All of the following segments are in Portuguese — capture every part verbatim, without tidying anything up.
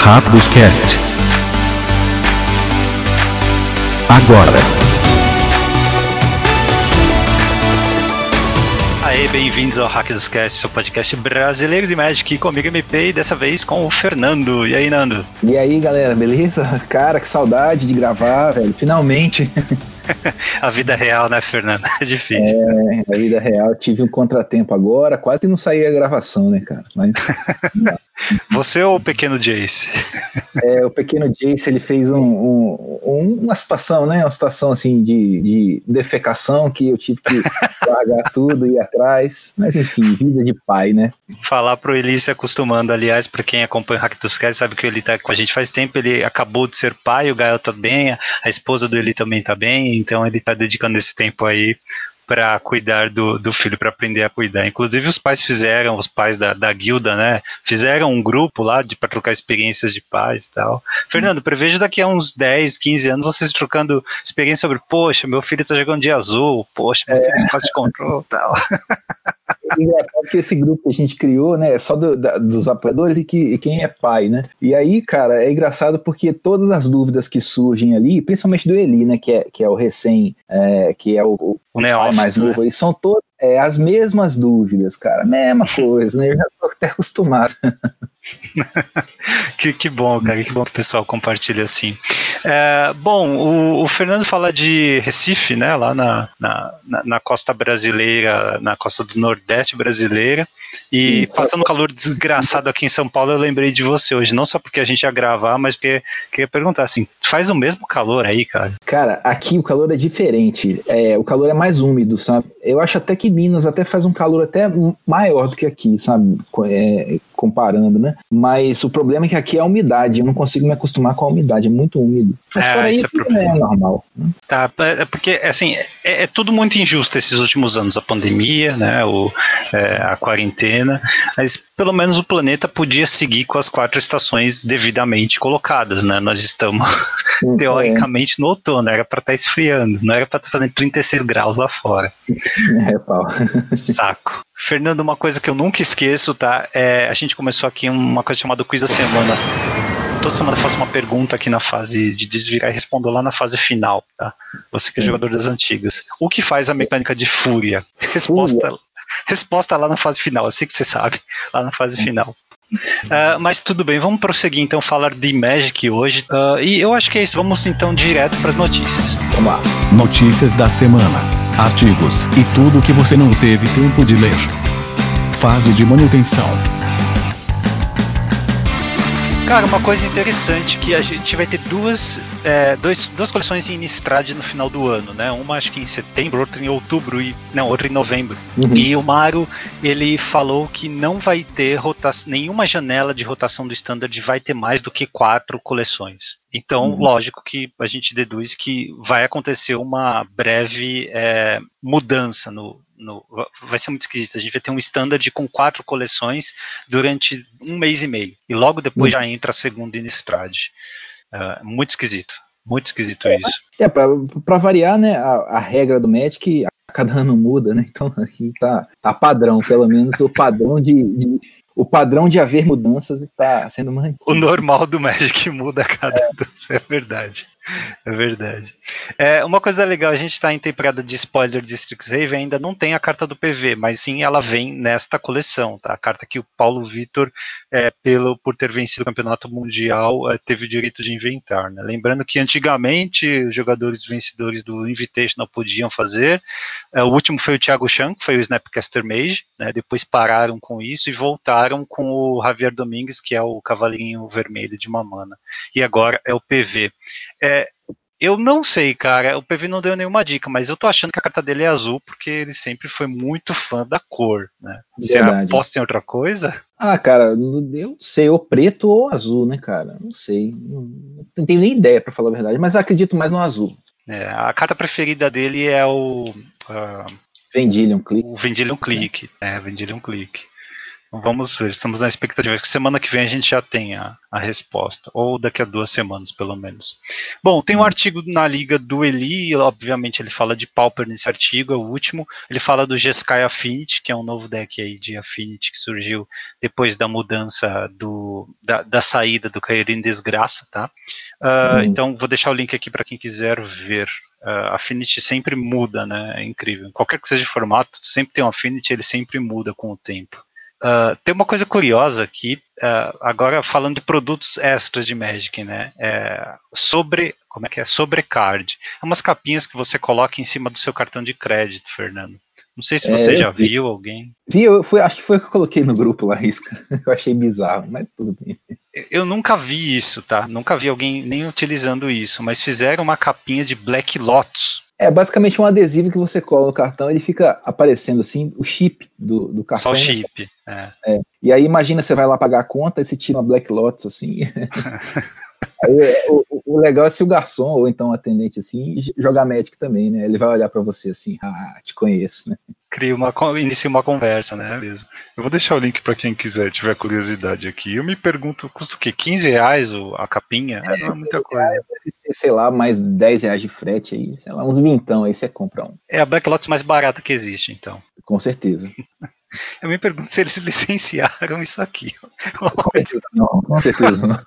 Rápidos Cast. Agora. Aê, bem-vindos ao Hackers Cast, seu podcast brasileiro de Magic, comigo M P e dessa vez com o Fernando. E aí, Nando? E aí, galera, beleza? Cara, que saudade de gravar, velho, finalmente. A vida real, né, Fernando? É difícil. É, a vida real, tive um contratempo agora, quase não saí a gravação, né, cara? Mas... Você ou o pequeno Jace? É, o pequeno Jace, ele fez um, um, uma situação, né, uma situação assim de, de defecação que eu tive que largar tudo e ir atrás, mas enfim, vida de pai, né? Falar pro Eli se acostumando, aliás, pra quem acompanha o Hack dos Cats, sabe que o Eli tá com a gente faz tempo, ele acabou de ser pai, o Gael tá bem, a esposa do Eli também tá bem, então ele tá dedicando esse tempo aí para cuidar do, do filho, para aprender a cuidar. Inclusive os pais fizeram, os pais da, da guilda, né, fizeram um grupo lá para trocar experiências de pais e tal. Fernando, prevejo daqui a uns dez, quinze anos vocês trocando experiência sobre, poxa, meu filho tá jogando de azul, poxa, meu filho faz de control e tal. É engraçado que esse grupo que a gente criou, né, é só do, da, dos apoiadores e, que, e quem é pai, né? E aí, cara, é engraçado porque todas as dúvidas que surgem ali, principalmente do Eli, né, que é, que é o recém, é, que é o, o, o pai mais novo, né? Eles são todas é, as mesmas dúvidas, cara, mesma coisa, né? Eu já tô até acostumado. que, que bom, cara, que bom que o pessoal compartilha assim. É, bom, o, o Fernando fala de Recife, né, lá na, na, na costa brasileira, na costa do Nordeste brasileira, e Sim, passando um calor desgraçado aqui em São Paulo, eu lembrei de você hoje, não só porque a gente ia gravar, mas porque queria perguntar assim, faz o mesmo calor aí, cara? Cara, aqui o calor é diferente, é, o calor é mais úmido, sabe? Eu acho até que Minas até faz um calor até maior do que aqui, sabe? É, comparando, né? Mas o problema é que aqui é a umidade, eu não consigo me acostumar com a umidade, é muito úmido. Mas é, fora isso, é, é normal. Né? Tá, é porque, assim, é, é tudo muito injusto esses últimos anos, a pandemia, né, o, é, a quarentena, mas pelo menos o planeta podia seguir com as quatro estações devidamente colocadas, né? Nós estamos, Sim, teoricamente, é. no outono, era para estar esfriando, não era para estar fazendo trinta e seis graus lá fora. É, pau. Saco. Fernando, uma coisa que eu nunca esqueço, tá? É, a gente começou aqui uma coisa chamada Quiz da Semana. Toda semana eu faço uma pergunta aqui na fase de desvirar e respondo lá na fase final, tá? Você que é jogador das antigas. O que faz a mecânica de Fúria? Resposta, resposta lá na fase final, eu sei que você sabe, lá na fase final. Uh, mas tudo bem, vamos prosseguir então, falar de Magic hoje. Uh, e eu acho que é isso, vamos então direto para as notícias. Vamos lá. Notícias da semana, artigos e tudo que você não teve tempo de ler. Fase de manutenção. Cara, uma coisa interessante que a gente vai ter duas, é, dois, duas coleções em Innistrad no final do ano, né? Uma acho que em setembro, outra em outubro e não, outra em novembro. Uhum. E o Maru, ele falou que não vai ter rotação, nenhuma janela de rotação do Standard vai ter mais do que quatro coleções. Então, uhum. lógico que a gente deduz que vai acontecer uma breve é, mudança no No, vai ser muito esquisito, a gente vai ter um standard com quatro coleções durante um mês e meio, e logo depois uhum. já entra a segunda Innistrad. Uh, muito esquisito, muito esquisito é, isso. É, pra, pra variar, né, a, a regra do Magic, a cada ano muda, né, então aqui tá, tá padrão, pelo menos o padrão de... de... O padrão de haver mudanças está sendo mantido. O normal do Magic muda a cada é. Isso é verdade. É verdade. É, uma coisa legal, a gente está em temporada de spoiler de Strixhaven, ainda não tem a carta do P V, mas sim ela vem nesta coleção, tá? A carta que o Paulo Vitor, é, pelo, por ter vencido o campeonato mundial, é, teve o direito de inventar, né? Lembrando que antigamente os jogadores vencedores do Invitational podiam fazer, é, o último foi o Thiago Chan, que foi o Snapcaster Mage, né? Depois pararam com isso e voltaram com o Javier Domingues, que é o cavalinho vermelho de uma mana, e agora é o P V. É, eu não sei, cara, o P V não deu nenhuma dica, mas eu tô achando que a carta dele é azul, porque ele sempre foi muito fã da cor, né? Você aposta em outra coisa? Ah, cara, eu não sei, ou preto ou azul, né, cara? Não sei, não, não tenho nem ideia, pra falar a verdade, mas eu acredito mais no azul. É, a carta preferida dele é o... Uh, Vendilion Clique. O Vendilion Clique, é, Vendilion Clique. Vamos ver, estamos na expectativa que semana que vem a gente já tenha a resposta, ou daqui a duas semanas, pelo menos. Bom, tem um artigo na Liga do Eli, obviamente ele fala de Pauper nesse artigo, é o último, ele fala do Jeskai Affinity, que é um novo deck aí de Affinity que surgiu depois da mudança, do, da, da saída do Cair em Desgraça, tá? Uh, hum. Então, vou deixar o link aqui para quem quiser ver. Uh, Affinity sempre muda, né? É incrível. Qualquer que seja o formato, sempre tem um Affinity, ele sempre muda com o tempo. Uh, tem uma coisa curiosa aqui, uh, agora falando de produtos extras de Magic, né? É, sobre, como é que é? Sobrecard. É umas capinhas que você coloca em cima do seu cartão de crédito, Fernando. Não sei se você é, já vi. viu alguém. Vi, eu fui, acho que foi o que eu coloquei no grupo lá, Risca. Eu achei bizarro, mas tudo bem. Eu nunca vi isso, tá? Nunca vi alguém nem utilizando isso, mas fizeram uma capinha de Black Lotus. É basicamente um adesivo que você cola no cartão, ele fica aparecendo assim, o chip do, do cartão. Só o chip, é. é. E aí imagina, você vai lá pagar a conta e você tira uma Black Lotus assim. Aí, o, o legal é se o garçom, ou então o atendente assim, jogar Magic também, né? Ele vai olhar pra você assim, ah, te conheço, né? Cria uma, inicia uma conversa, né? Mesmo. Eu vou deixar o link pra quem quiser, tiver curiosidade aqui. Eu me pergunto, custa o quê? quinze reais o, a capinha? É, não é muita coisa. Reais, deve ser, sei lá, mais dez reais de frete aí, sei lá, uns vintão aí você compra um. É a Black Lotus mais barata que existe, então. Com certeza. Eu me pergunto se eles licenciaram isso aqui. Com certeza não, com certeza não.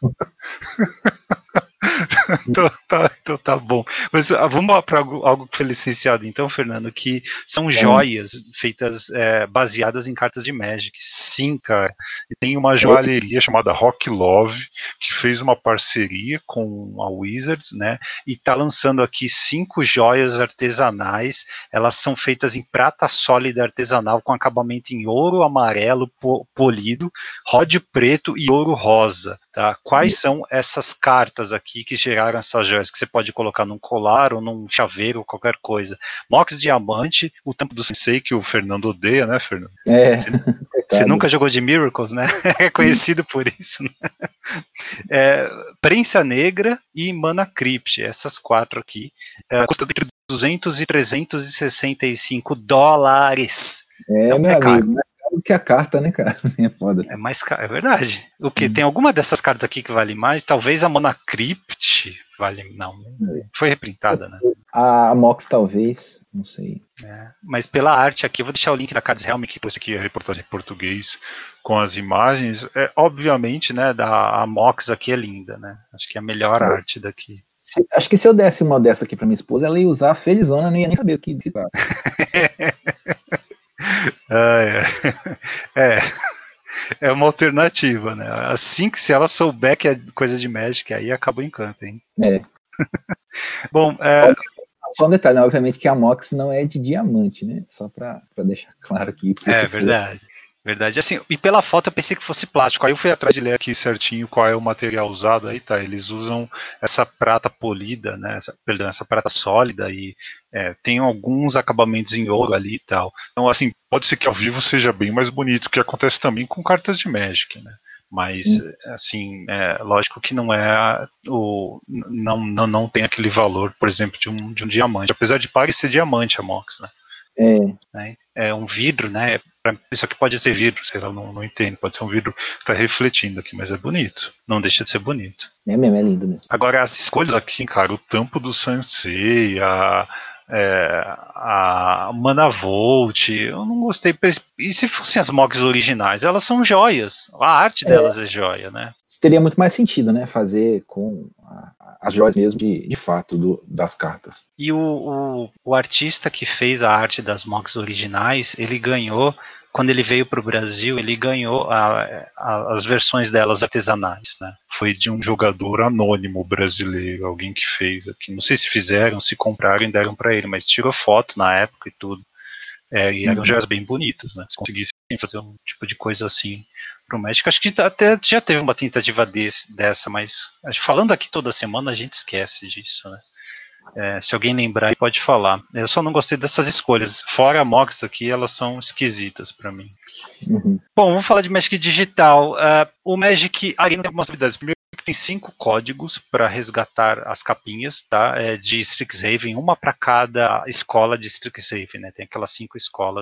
então, tá, então tá bom. Mas uh, vamos para algo, algo que foi licenciado então, Fernando, que são é. joias feitas, é, baseadas em cartas de Magic. Sim, cara. E tem uma joalheria chamada Rock Love, que fez uma parceria com a Wizards, né? E tá lançando aqui cinco joias artesanais. Elas são feitas em prata sólida artesanal, com acabamento em ouro amarelo po polido, ródio preto e ouro rosa. Tá? Quais Sim. são essas cartas aqui que geraram essas joias, que você pode colocar num colar ou num chaveiro ou qualquer coisa? Mox Diamante, o Tampo do Sensei, que o Fernando odeia, né, Fernando? É. Você, você nunca jogou de Miracles, né? É conhecido por isso, né? É, Prensa Negra e Mana Crypt, essas quatro aqui. É, custa entre duzentos e trezentos e sessenta e cinco dólares. É, então, meu é amigo, mais caro do que a carta, né, cara? É foda. É mais caro, é verdade. O que? Hum. Tem alguma dessas cartas aqui que vale mais? Talvez a Mana Crypt vale, não. Foi reprintada, né? A Mox talvez, não sei. É, mas pela arte aqui, eu vou deixar o link da Cards Helm que trouxe aqui a reportagem em português com as imagens. É, obviamente, né, da, a Mox aqui é linda, né? Acho que é a melhor é. arte daqui. Se, acho que se eu desse uma dessa aqui pra minha esposa, ela ia usar felizona, não ia nem saber o que disse. ah, é. é. É uma alternativa, né? Assim que se ela souber que é coisa de Magic, aí acaba o encanto, hein? É. Bom, é... só um detalhe, né? Obviamente que a Mox não é de diamante, né? Só pra, pra deixar claro aqui. É verdade. For... Verdade. Assim, e pela foto eu pensei que fosse plástico. Aí eu fui atrás de ler aqui certinho qual é o material usado. Aí tá, eles usam essa prata polida, né? Essa, perdão, essa prata sólida e é, tem alguns acabamentos em ouro ali e tal. Então, assim, pode ser que ao vivo seja bem mais bonito, que acontece também com cartas de Magic, né? Mas, hum. assim, é, lógico que não é o. Não, não, não tem aquele valor, por exemplo, de um, de um diamante. Apesar de parecer diamante a Mox, né? É. É um vidro, né? Isso aqui pode ser vidro, sei lá, não, não entendo. Pode ser um vidro que tá refletindo aqui, mas é bonito. Não deixa de ser bonito. É mesmo, é lindo mesmo. Agora, as escolhas aqui, cara, o Tampo do Sensei, a, é, a Mana Volt, eu não gostei. E se fossem as Mox originais? Elas são joias. A arte delas é, é joia, né? Teria muito mais sentido, né? Fazer com a, as joias mesmo de, de fato do, das cartas. E o, o, o artista que fez a arte das Mox originais, ele ganhou, quando ele veio para o Brasil, ele ganhou a, a, as versões delas artesanais, né? Foi de um jogador anônimo brasileiro, alguém que fez aqui. Não sei se fizeram, se compraram e deram para ele, mas tirou foto na época e tudo. É, e eram uhum. joias bem bonitas, né? Se conseguissem fazer um tipo de coisa assim pro Magic, acho que até já teve uma tentativa desse, dessa, mas falando aqui toda semana a gente esquece disso, né? É, se alguém lembrar aí pode falar. Eu só não gostei dessas escolhas. Fora a Mox aqui, elas são esquisitas para mim. Uhum. Bom, vamos falar de Magic Digital. Uh, o Magic Arena tem algumas novidades. Primeiro que tem cinco códigos para resgatar as capinhas, tá? É, de Strixhaven, uma para cada escola de Strixhaven, né? Tem aquelas cinco escolas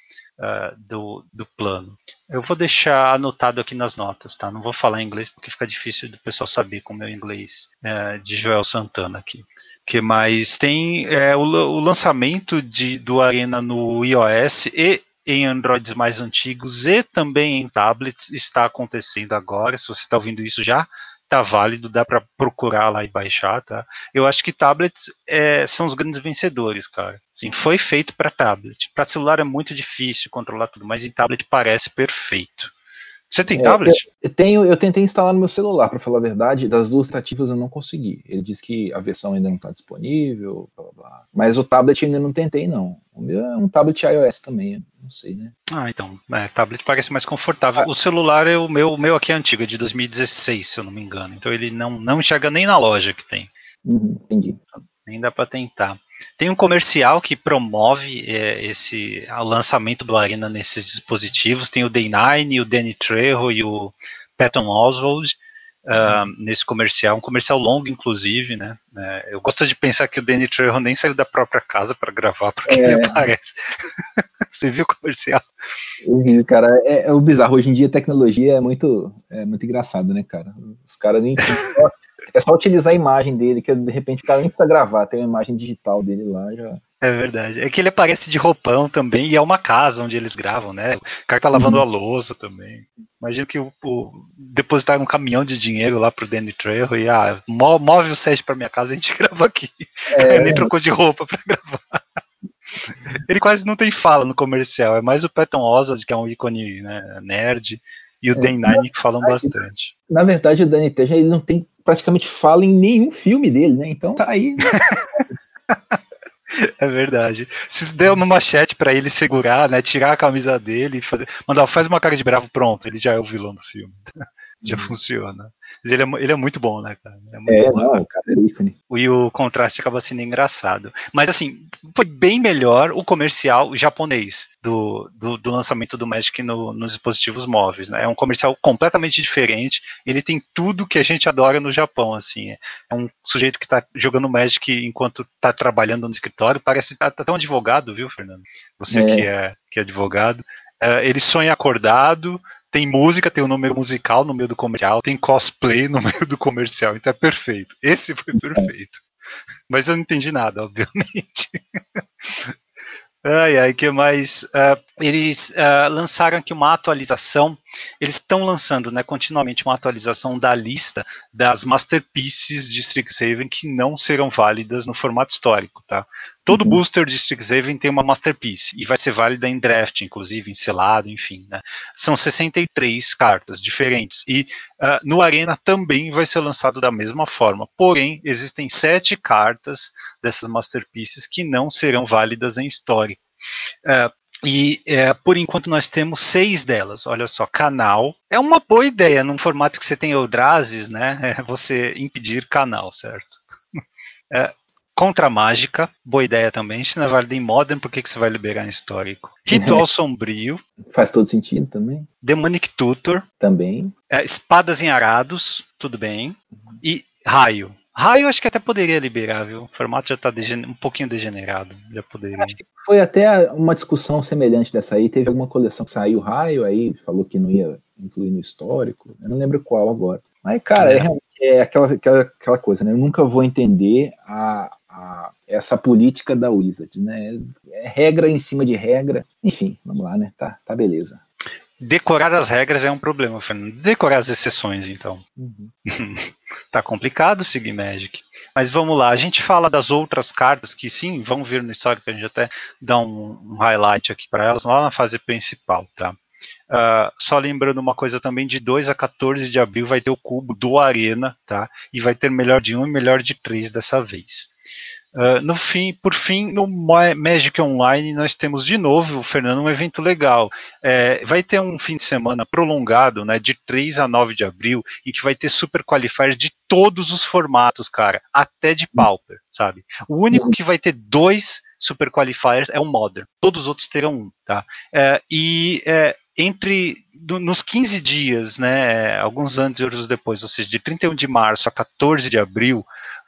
uh, do, do plano. Eu vou deixar anotado aqui nas notas, tá? Não vou falar em inglês porque fica difícil do pessoal saber como é o inglês uh, de Joel Santana aqui. Que mais? Tem é, o, o lançamento de, do Arena no iOS e em Androids mais antigos e também em tablets está acontecendo agora. Se você está ouvindo isso já, está válido, dá para procurar lá e baixar, tá? Eu acho que tablets é, são os grandes vencedores, cara. Sim, foi feito para tablet. Para celular é muito difícil controlar tudo, mas em tablet parece perfeito. Você tem é, tablet? Eu, eu, tenho, eu tentei instalar no meu celular, para falar a verdade. Das duas tentativas eu não consegui. Ele disse que a versão ainda não está disponível, blá, blá, blá. Mas o tablet ainda não tentei, não. O meu é um tablet iOS também, não sei, né? Ah, então, é, tablet parece mais confortável. Ah. O celular, é o meu, o meu aqui é antigo, é de dois mil e dezesseis, se eu não me engano. Então ele não, não enxerga nem na loja que tem. Uhum, entendi. Nem dá para tentar. Tem um comercial que promove é, esse, o lançamento do Arena nesses dispositivos. Tem o Day nine, o Danny Trejo e o Patton Oswalt uh, nesse comercial. Um comercial longo, inclusive, né? É, eu gosto de pensar que o Danny Trejo nem saiu da própria casa para gravar, porque é. ele aparece. Você viu o comercial? Eu vi, cara. É, é o bizarro. Hoje em dia a tecnologia é muito, é muito engraçado, né, cara? Os caras nem... É só utilizar a imagem dele, que de repente o cara nem precisa gravar, tem uma imagem digital dele lá já. É verdade. É que ele aparece de roupão também, e é uma casa onde eles gravam, né? O cara tá lavando uhum. a louça também. Imagina que o, o depositaram um caminhão de dinheiro lá pro Danny Trejo e ah, move o set pra minha casa e a gente grava aqui. É... nem trocou de roupa pra gravar. Ele quase não tem fala no comercial, é mais o Patton Oswalt, que é um ícone, né, nerd, e o é, Day nine que falam bastante. Na verdade, o Danny Trejo, ele não tem praticamente fala em nenhum filme dele, né? Então tá aí. É verdade. Se der uma machete pra ele segurar, né, tirar a camisa dele e fazer, mandar, faz uma cara de bravo, pronto, ele já é o vilão do filme. Já uhum. funciona. Mas ele é, ele é muito bom, né, cara? É, muito é bom, não, cara, é ícone. E o contraste acaba sendo engraçado. Mas, assim, foi bem melhor o comercial japonês do, do, do lançamento do Magic no, nos dispositivos móveis, né? É um comercial completamente diferente. Ele tem tudo que a gente adora no Japão, assim. É um sujeito que tá jogando Magic enquanto tá trabalhando no escritório. Parece tá, tá tão advogado, viu, Fernando? Você é. que é que é advogado. Uh, ele sonha acordado. Tem música, tem um número musical no meio do comercial, tem cosplay no meio do comercial, então é perfeito. Esse foi perfeito. Mas eu não entendi nada, obviamente. Ai, ai, que mais? Uh, eles uh, lançaram aqui uma atualização, eles estão lançando, né, continuamente uma atualização da lista das masterpieces de Strixhaven que não serão válidas no formato histórico, tá? Todo uhum. booster de Strixhaven tem uma masterpiece e vai ser válida em draft, inclusive em selado, enfim, né? São sessenta e três cartas diferentes e uh, no Arena também vai ser lançado da mesma forma, porém existem sete cartas dessas masterpieces que não serão válidas em histórico. Uh, e é, por enquanto nós temos seis delas. Olha só, canal é uma boa ideia num formato que você tem Eldrazi, né? É você impedir canal, certo? É, Contra mágica, boa ideia também. Se não é válido em Modern, por que, que você vai liberar em histórico? Ritual sombrio. Faz todo sentido também. Demonic Tutor. Também. É, espadas em arados, tudo bem. E raio. Raio acho que até poderia liberar, viu? O formato já está um pouquinho degenerado. Já poderia. Acho que foi até uma discussão semelhante dessa aí. Teve alguma coleção que saiu raio, aí falou que não ia incluir no histórico. Eu não lembro qual agora. Mas, cara, é, é aquela, aquela, aquela coisa, né? Eu nunca vou entender a, a, essa política da Wizards, né? É regra em cima de regra. Enfim, vamos lá, né? Tá, tá beleza. Decorar as regras é um problema, Fernando. Decorar as exceções, então. Uhum. Tá complicado seguir Magic. Mas vamos lá, a gente fala das outras cartas que sim, vão vir no histórico, a gente até dá um, um highlight aqui para elas lá na fase principal, tá? Uh, só lembrando uma coisa também, de dois a quatorze de abril vai ter o cubo do Arena, tá? E vai ter melhor de um e melhor de três dessa vez. Uh, no fim, por fim, no Magic Online nós temos de novo, Fernando, um evento legal. É, vai ter um fim de semana prolongado, né, de três a nove de abril, e que vai ter super qualifiers de todos os formatos, cara, até de Pauper, sabe? O único que vai ter dois super qualifiers é o Modern, todos os outros terão um, tá? É, e é, entre nos quinze dias, né, alguns antes e outros depois, ou seja, de trinta e um de março a quatorze de abril,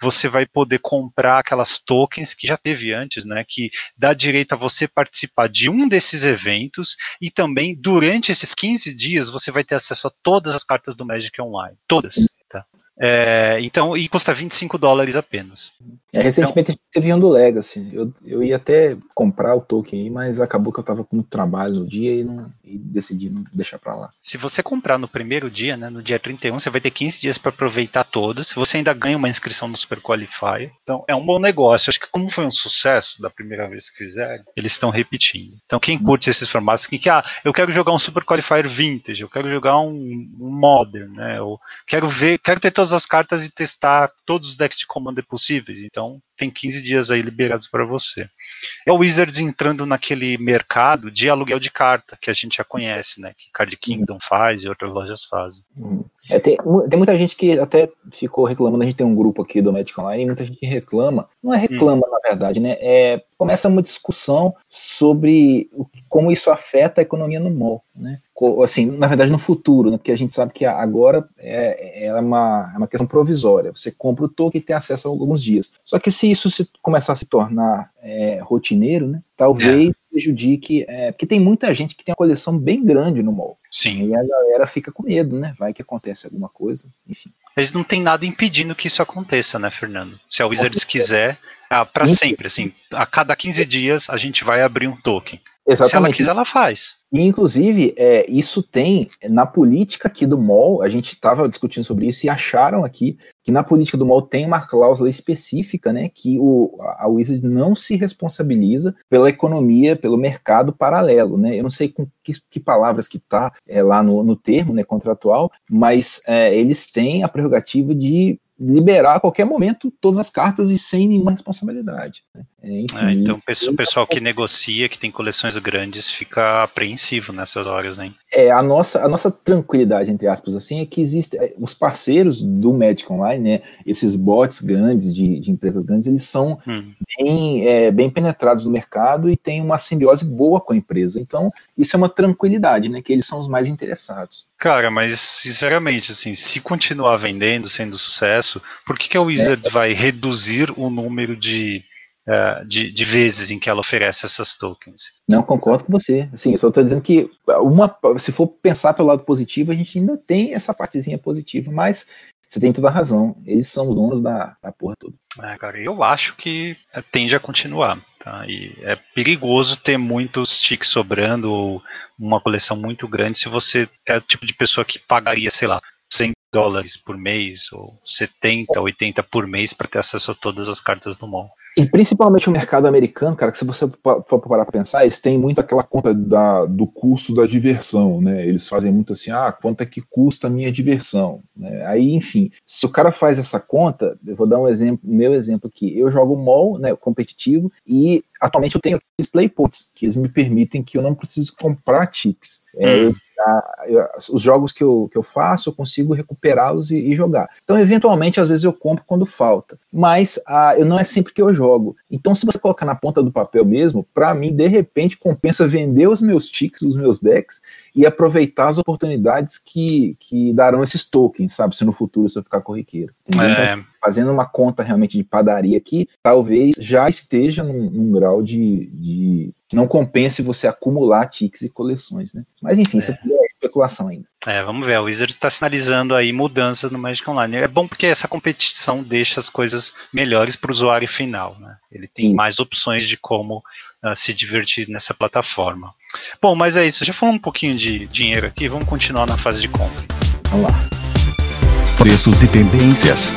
você vai poder comprar aquelas tokens que já teve antes, né, que dá direito a você participar de um desses eventos e também durante esses quinze dias você vai ter acesso a todas as cartas do Magic Online, todas, tá? É, então, e custa vinte e cinco dólares apenas. É, recentemente então, a gente teve um do Legacy. Eu, eu ia até comprar o token aí, mas acabou que eu tava com muito trabalho no dia e, não, e decidi não deixar pra lá. Se você comprar no primeiro dia, né, no dia trinta e um, você vai ter quinze dias para aproveitar todas. Você ainda ganha uma inscrição no Super Qualifier. Então, é um bom negócio. Acho que como foi um sucesso da primeira vez que fizeram, eles estão repetindo. Então, quem curte esses formatos, que, que ah, eu quero jogar um Super Qualifier Vintage, eu quero jogar um, um Modern, né, eu quero ver, quero ter todas as cartas e testar todos os decks de Commander possíveis. Então, tem quinze dias aí liberados para você. É o Wizards entrando naquele mercado de aluguel de carta, que a gente já conhece, né? Que Card Kingdom faz e outras lojas fazem. É, tem, tem muita gente que até ficou reclamando, a gente tem um grupo aqui do Magic Online, e muita gente reclama, não é reclama hum. na verdade, né? É, começa uma discussão sobre o, como isso afeta a economia no mall, né? Assim, na verdade no futuro, né? Porque a gente sabe que agora é, é, uma, é uma questão provisória, você compra o token e tem acesso a alguns dias. Só que se isso se, começar a se tornar é, rotineiro, né? Talvez é. prejudique, é, porque tem muita gente que tem uma coleção bem grande no mall. Sim. E a galera fica com medo, né? Vai que acontece alguma coisa, enfim. Eles não tem nada impedindo que isso aconteça, né, Fernando? Se a Wizards quiser, ah, para sempre, assim, a cada quinze dias a gente vai abrir um token. Exatamente. Se ela quiser, ela faz. E, inclusive, é, isso tem, na política aqui do mall, a gente estava discutindo sobre isso e acharam aqui que na política do mall tem uma cláusula específica, né, que o, a Wizard não se responsabiliza pela economia, pelo mercado paralelo, né, eu não sei com que, que palavras que está é, lá no, no termo, né, contratual, mas é, eles têm a prerrogativa de liberar a qualquer momento todas as cartas e sem nenhuma responsabilidade. Né? É, enfim, é, então o pessoal que negocia, que tem coleções grandes, fica apreensivo nessas horas, né? É, a nossa, a nossa tranquilidade, entre aspas, assim, é que existem os parceiros do Magic Online, né, esses bots grandes, de, de empresas grandes, eles são hum. bem, é, bem penetrados no mercado e têm uma simbiose boa com a empresa. Então, isso é uma tranquilidade, né, que eles são os mais interessados. Cara, mas sinceramente, assim, se continuar vendendo, sendo sucesso, por que, que a Wizards é. vai reduzir o número de, uh, de, de vezes em que ela oferece essas tokens? Não, concordo com você. Assim, eu só estou dizendo que uma, se for pensar pelo lado positivo, a gente ainda tem essa partezinha positiva, mas você tem toda a razão. Eles são os donos da, da porra toda. É, cara, eu acho que tende a continuar. Tá? E é perigoso ter muitos tickets sobrando ou uma coleção muito grande se você é o tipo de pessoa que pagaria, sei lá, cem dólares por mês ou setenta, oitenta por mês para ter acesso a todas as cartas do mall. E principalmente o mercado americano, cara, que se você for parar para pensar, eles têm muito aquela conta da, do custo da diversão, né? Eles fazem muito assim, ah, quanto é que custa a minha diversão? Né? Aí, enfim, se o cara faz essa conta, eu vou dar um exemplo, meu exemplo aqui, eu jogo mall, né, competitivo, e atualmente eu tenho aqueles play points, que eles me permitem que eu não preciso comprar tickets. É, hum. eu, a, eu, os jogos que eu, que eu faço, eu consigo recuperá-los e, e jogar. Então, eventualmente, às vezes eu compro quando falta, mas a, eu não é sempre que eu jogo. Então, se você colocar na ponta do papel mesmo, para mim, de repente, compensa vender os meus tickets, os meus decks, e aproveitar as oportunidades que, que darão esses tokens, sabe? Se no futuro se eu ficar corriqueiro. É. Então, fazendo uma conta realmente de padaria aqui, talvez já esteja num, num grau de, de que não compense você acumular tickets e coleções, né? Mas enfim, é. isso aqui é especulação ainda. É, vamos ver, a Wizards está sinalizando aí mudanças no Magic Online. É bom porque essa competição deixa as coisas melhores para o usuário final, né? Ele tem Sim. mais opções de como uh, se divertir nessa plataforma. Bom, mas é isso, já falamos um pouquinho de dinheiro aqui, vamos continuar na fase de compra. Vamos lá. Preços e tendências.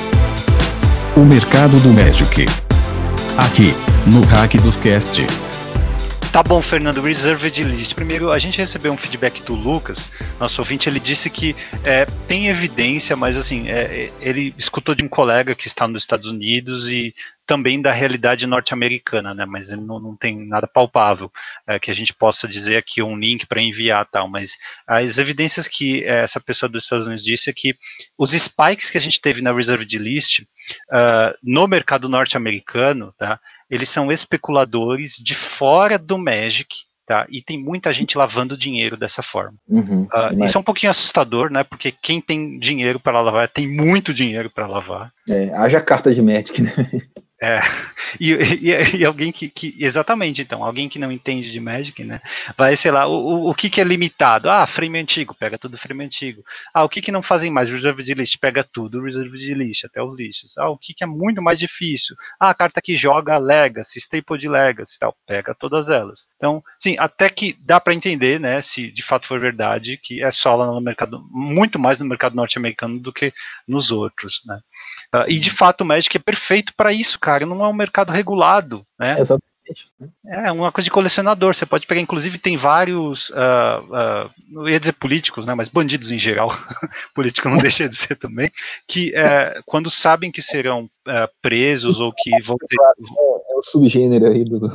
O mercado do Magic. Aqui, no Hack dos Cast. Tá bom, Fernando, Reserved List. Primeiro, a gente recebeu um feedback do Lucas, nosso ouvinte, ele disse que é, tem evidência, mas assim, é, ele escutou de um colega que está nos Estados Unidos e também da realidade norte-americana, né, mas ele não, não tem nada palpável é, que a gente possa dizer aqui um link para enviar tal, mas as evidências que é, essa pessoa dos Estados Unidos disse é que os spikes que a gente teve na Reserved List uh, no mercado norte-americano, tá, eles são especuladores de fora do Magic tá? E tem muita gente lavando dinheiro dessa forma. Uhum, uh, isso é um pouquinho assustador, né? Porque quem tem dinheiro para lavar tem muito dinheiro para lavar. É, haja carta de Magic, né? É, e, e, e alguém que, que, exatamente, então, alguém que não entende de Magic, né, vai, sei lá, o, o que que é limitado? Ah, frame antigo, pega tudo frame antigo. Ah, o que que não fazem mais? Reserved List, pega tudo, Reserved List, até os lixos. Ah, o que que é muito mais difícil? Ah, a carta que joga Legacy, Staple de Legacy, tal, pega todas elas. Então, sim, até que dá para entender, né, se de fato for verdade, que é só lá no mercado, muito mais no mercado norte-americano do que nos outros, né. Uh, e de fato o Magic é perfeito para isso, cara, não é um mercado regulado, né? Exatamente. É uma coisa de colecionador, você pode pegar, inclusive tem vários, uh, uh, não ia dizer políticos, né, mas bandidos em geral, político não deixa de ser também, que uh, quando sabem que serão uh, presos ou que vão ter... É o subgênero aí do...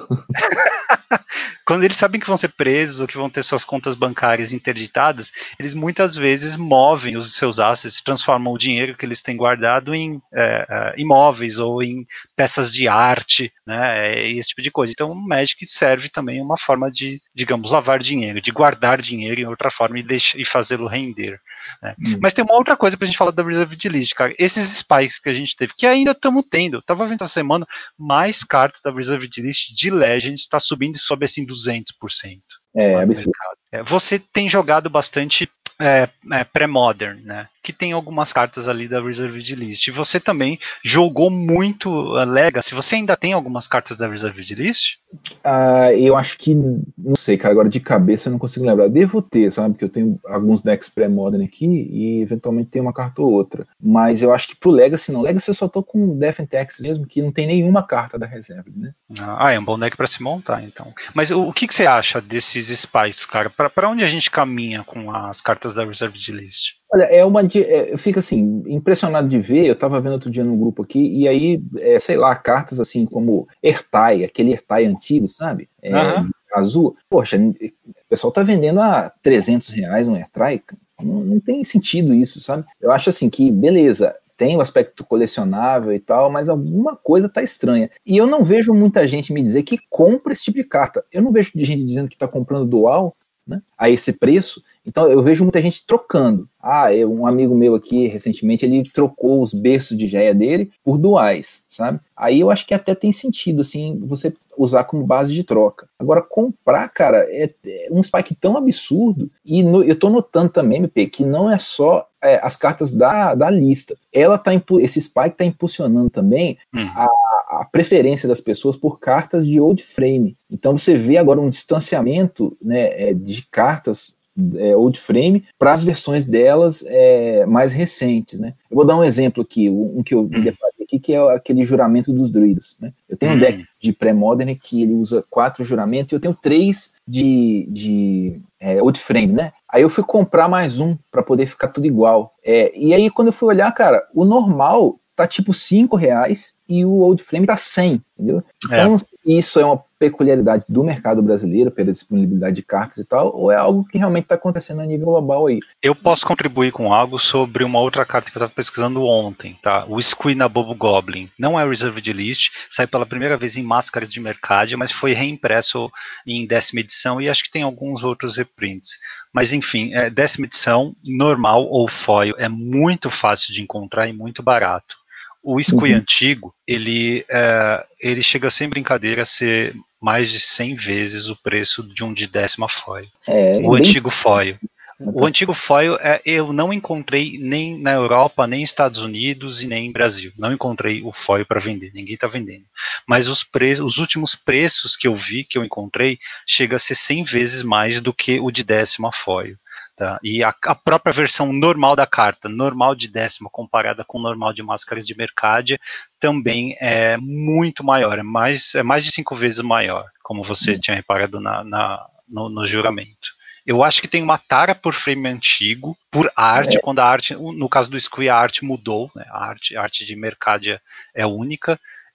Quando eles sabem que vão ser presos ou que vão ter suas contas bancárias interditadas, eles muitas vezes movem os seus assets, transformam o dinheiro que eles têm guardado em é, é, imóveis ou em peças de arte, né, esse tipo de coisa. Então o Magic serve também uma forma de, digamos, lavar dinheiro, de guardar dinheiro em outra forma e, e fazê-lo render. Né. Hum. Mas tem uma outra coisa pra gente falar da Reserved List, cara. Esses spikes que a gente teve, que ainda estamos tendo, eu tava vendo essa semana, mais cartas da Reserved List de Legends está subindo e sobe assim duzentos por cento. É, absurdo. Você tem jogado bastante é, é, pré-modern, né? Que tem algumas cartas ali da Reserved List. E você também jogou muito uh, Legacy. Você ainda tem algumas cartas da Reserved List? Ah, eu acho que, não sei, cara, agora de cabeça eu não consigo lembrar. Devo ter, sabe, porque eu tenho alguns decks pré-modern aqui e eventualmente tem uma carta ou outra. Mas eu acho que pro Legacy não. Legacy eu só tô com Death and Taxes mesmo, que não tem nenhuma carta da Reserved, né? Ah, é um bom deck pra se montar, então. Mas o, o que, que você acha desses spies, cara? Pra, pra onde a gente caminha com as cartas da Reserved List? Olha, é uma. É, eu fico assim, impressionado de ver. Eu tava vendo outro dia no grupo aqui, e aí, é, sei lá, cartas assim como Ertai, aquele Ertai antigo, sabe? É, uhum. Azul. Poxa, o pessoal tá vendendo a trezentos reais um Ertai. Não, não tem sentido isso, sabe? Eu acho assim que, beleza, tem o aspecto colecionável e tal, mas alguma coisa tá estranha. E eu não vejo muita gente me dizer que compra esse tipo de carta. Eu não vejo gente dizendo que tá comprando dual, né, a esse preço. Então eu vejo muita gente trocando. Ah, eu, um amigo meu aqui, recentemente, ele trocou os berços de Geia dele por duais, sabe? Aí eu acho que até tem sentido, assim, você usar como base de troca. Agora, comprar, cara, é, é um spike tão absurdo, e no, eu tô notando também, M P, que não é só é, as cartas da, da lista. Ela tá, esse spike tá impulsionando também hum. a, a preferência das pessoas por cartas de old frame. Então você vê agora um distanciamento, né, de cartas É, old frame para as versões delas é, mais recentes, né? Eu vou dar um exemplo aqui, um que eu me deparei aqui, que é aquele juramento dos druidas, né? Eu tenho um deck de pré-modern que ele usa quatro juramentos e eu tenho três de, de é, old frame, né? Aí eu fui comprar mais um para poder ficar tudo igual. É, e aí quando eu fui olhar, cara, o normal tá tipo cinco reais e o old frame tá cem, entendeu? Então, é. Isso é uma peculiaridade do mercado brasileiro, pela disponibilidade de cartas e tal, ou é algo que realmente está acontecendo a nível global aí? Eu posso contribuir com algo sobre uma outra carta que eu estava pesquisando ontem, tá? O Squinabobo Goblin. Não é Reserved List, sai pela primeira vez em máscaras de Mercádia, mas foi reimpresso em décima edição e acho que tem alguns outros reprints. Mas enfim, é décima edição, normal ou foil, é muito fácil de encontrar e muito barato. O Squee uhum. antigo, ele, é, ele chega sem brincadeira a ser mais de cem vezes o preço de um de décima foil. É, o bem... antigo foil. O antigo foil, é, eu não encontrei nem na Europa, nem nos Estados Unidos e nem em Brasil. Não encontrei o foil para vender, ninguém está vendendo. Mas os, pre- os últimos preços que eu vi, que eu encontrei, chega a ser cem vezes mais do que o de décima foil. Tá? E a, a própria versão normal da carta, normal de décima comparada com normal de máscaras de Mercádia, também é muito maior, é mais, é mais de cinco vezes maior, como você tinha reparado na, na, no, no juramento. Eu acho que tem uma tara por frame antigo, por arte, é. Quando a arte, no caso do Squee, a arte mudou, né? a, arte, a arte de Mercádia é única,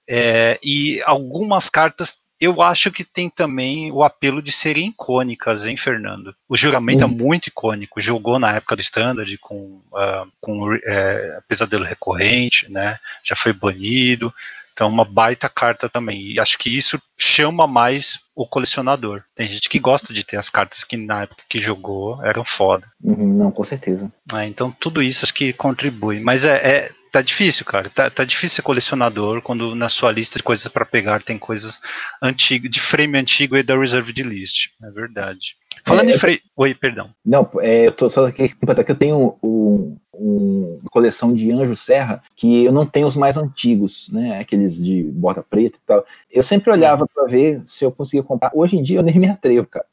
é, e algumas cartas eu acho que tem também o apelo de serem icônicas, hein, Fernando? O juramento uhum. é muito icônico, jogou na época do Standard com, uh, com é, Pesadelo Recorrente, né? Já foi banido. Então, uma baita carta também. E acho que isso chama mais o colecionador. Tem gente que gosta de ter as cartas que na época que jogou eram foda. Uhum, não, com certeza. É, então, tudo isso acho que contribui. Mas é, é tá difícil, cara. Tá, tá difícil ser colecionador quando na sua lista de coisas para pegar tem coisas antigas, de frame antigo e da Reserved List. É verdade. Falando é, em frame... Oi, perdão. Não, é, eu tô só aqui que eu tenho um, um, uma coleção de Anjo Serra que eu não tenho os mais antigos, né? Aqueles de bota preta e tal. Eu sempre olhava para ver se eu conseguia comprar. Hoje em dia eu nem me atrevo, cara.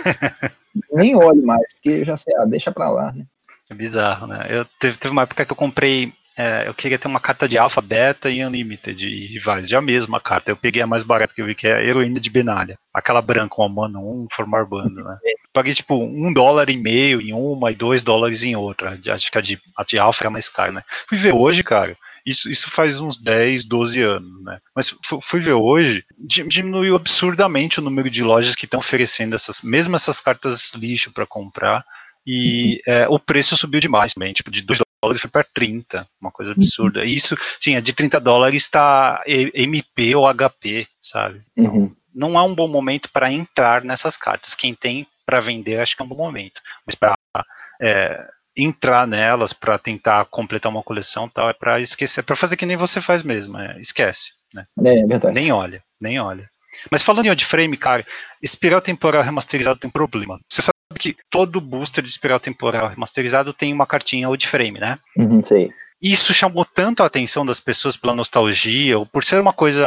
Nem olho mais, porque eu já sei, ah, deixa pra lá, né? É bizarro, né? Eu, teve, teve uma época que eu comprei. É, eu queria ter uma carta de Alpha, Beta e Unlimited e rivais, já a mesma carta. Eu peguei a mais barata que eu vi, que é a Heroína de Benalha. Aquela branca, uma mana um, formar bando, né? Paguei tipo um dólar e meio em uma e dois dólares em outra. Acho que a de, a de Alpha era mais cara, né? Fui ver hoje, cara. Isso, isso faz uns dez, doze anos, né? Mas fui ver hoje, diminuiu absurdamente o número de lojas que estão oferecendo essas, mesmo essas cartas lixo para comprar. E é, o preço subiu demais também, tipo, de dois dólares foi para trinta, uma coisa absurda. Isso, sim, a de trinta dólares está M P ou H P, sabe? Uhum. Não é um bom momento para entrar nessas cartas. Quem tem para vender, acho que é um bom momento. Mas para é, entrar nelas, para tentar completar uma coleção, tal, é para esquecer, é para fazer que nem você faz mesmo, é, esquece, né? É verdade. Nem olha, nem olha. Mas falando em odd frame, cara, Espiral Temporal Remasterizado tem um problema. Você sabe que todo booster de Espiral Temporal Remasterizado tem uma cartinha odd frame, né? Uhum, sei. Isso chamou tanto a atenção das pessoas pela nostalgia, ou por ser uma coisa,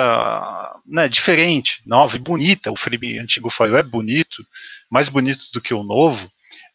né, diferente, nova e bonita. O frame antigo foil é bonito, mais bonito do que o novo.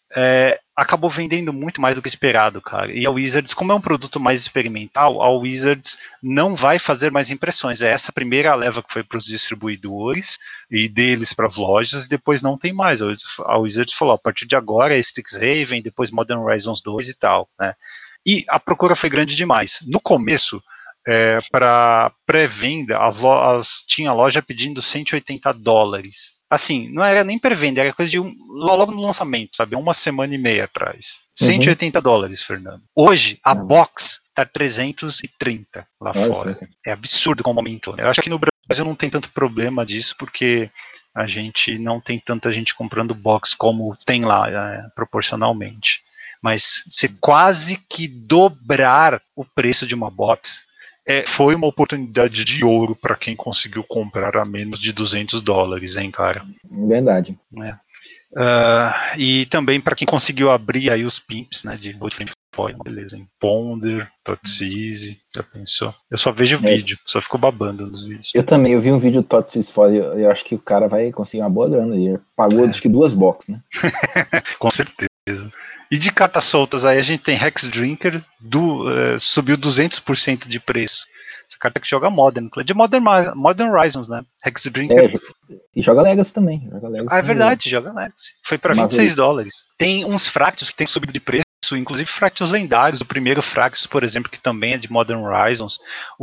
É, acabou vendendo muito mais do que esperado, cara. E a Wizards, como é um produto mais experimental, a Wizards não vai fazer mais impressões. É essa primeira leva que foi para os distribuidores e deles para as lojas, e depois não tem mais. A Wizards falou, a partir de agora é Strixhaven, depois Modern Horizons dois e tal, né? E a procura foi grande demais. No começo, é, para pré-venda, as, as tinha loja pedindo cento e oitenta dólares. Assim, não era nem pré-venda, era coisa de um, logo no lançamento, sabe? Uma semana e meia atrás. Uhum. cento e oitenta dólares, Fernando. Hoje, a uhum. box tá trezentos e trinta lá Nossa. fora. É absurdo como aumentou. Eu acho que no Brasil não tem tanto problema disso, porque a gente não tem tanta gente comprando box como tem lá, é, proporcionalmente. Mas se quase que dobrar o preço de uma box, é, foi uma oportunidade de ouro para quem conseguiu comprar a menos de duzentos dólares, hein, cara? Verdade. É. Uh, e também para quem conseguiu abrir aí os pimps, né, de Old Frame Foil, beleza, hein? Ponder, Totsize, já pensou? Eu só vejo é. vídeo, só fico babando nos vídeos. Eu também, eu vi um vídeo do Totsize Foil, eu, eu acho que o cara vai conseguir uma boa grana, ele pagou é. acho que duas boxes, né? Com certeza. E de cartas soltas aí a gente tem Hex Drinker, do, uh, subiu duzentos por cento de preço. Essa carta que joga Modern, de Modern, Modern Horizons, né? Hex Drinker. É, e joga Legacy também. Joga Legacy ah, é verdade, joga Legacy. Foi para vinte e seis dólares. Tem uns Fractus que tem subido de preço, inclusive Fractus lendários. O primeiro Fractus, por exemplo, que também é de Modern Horizons.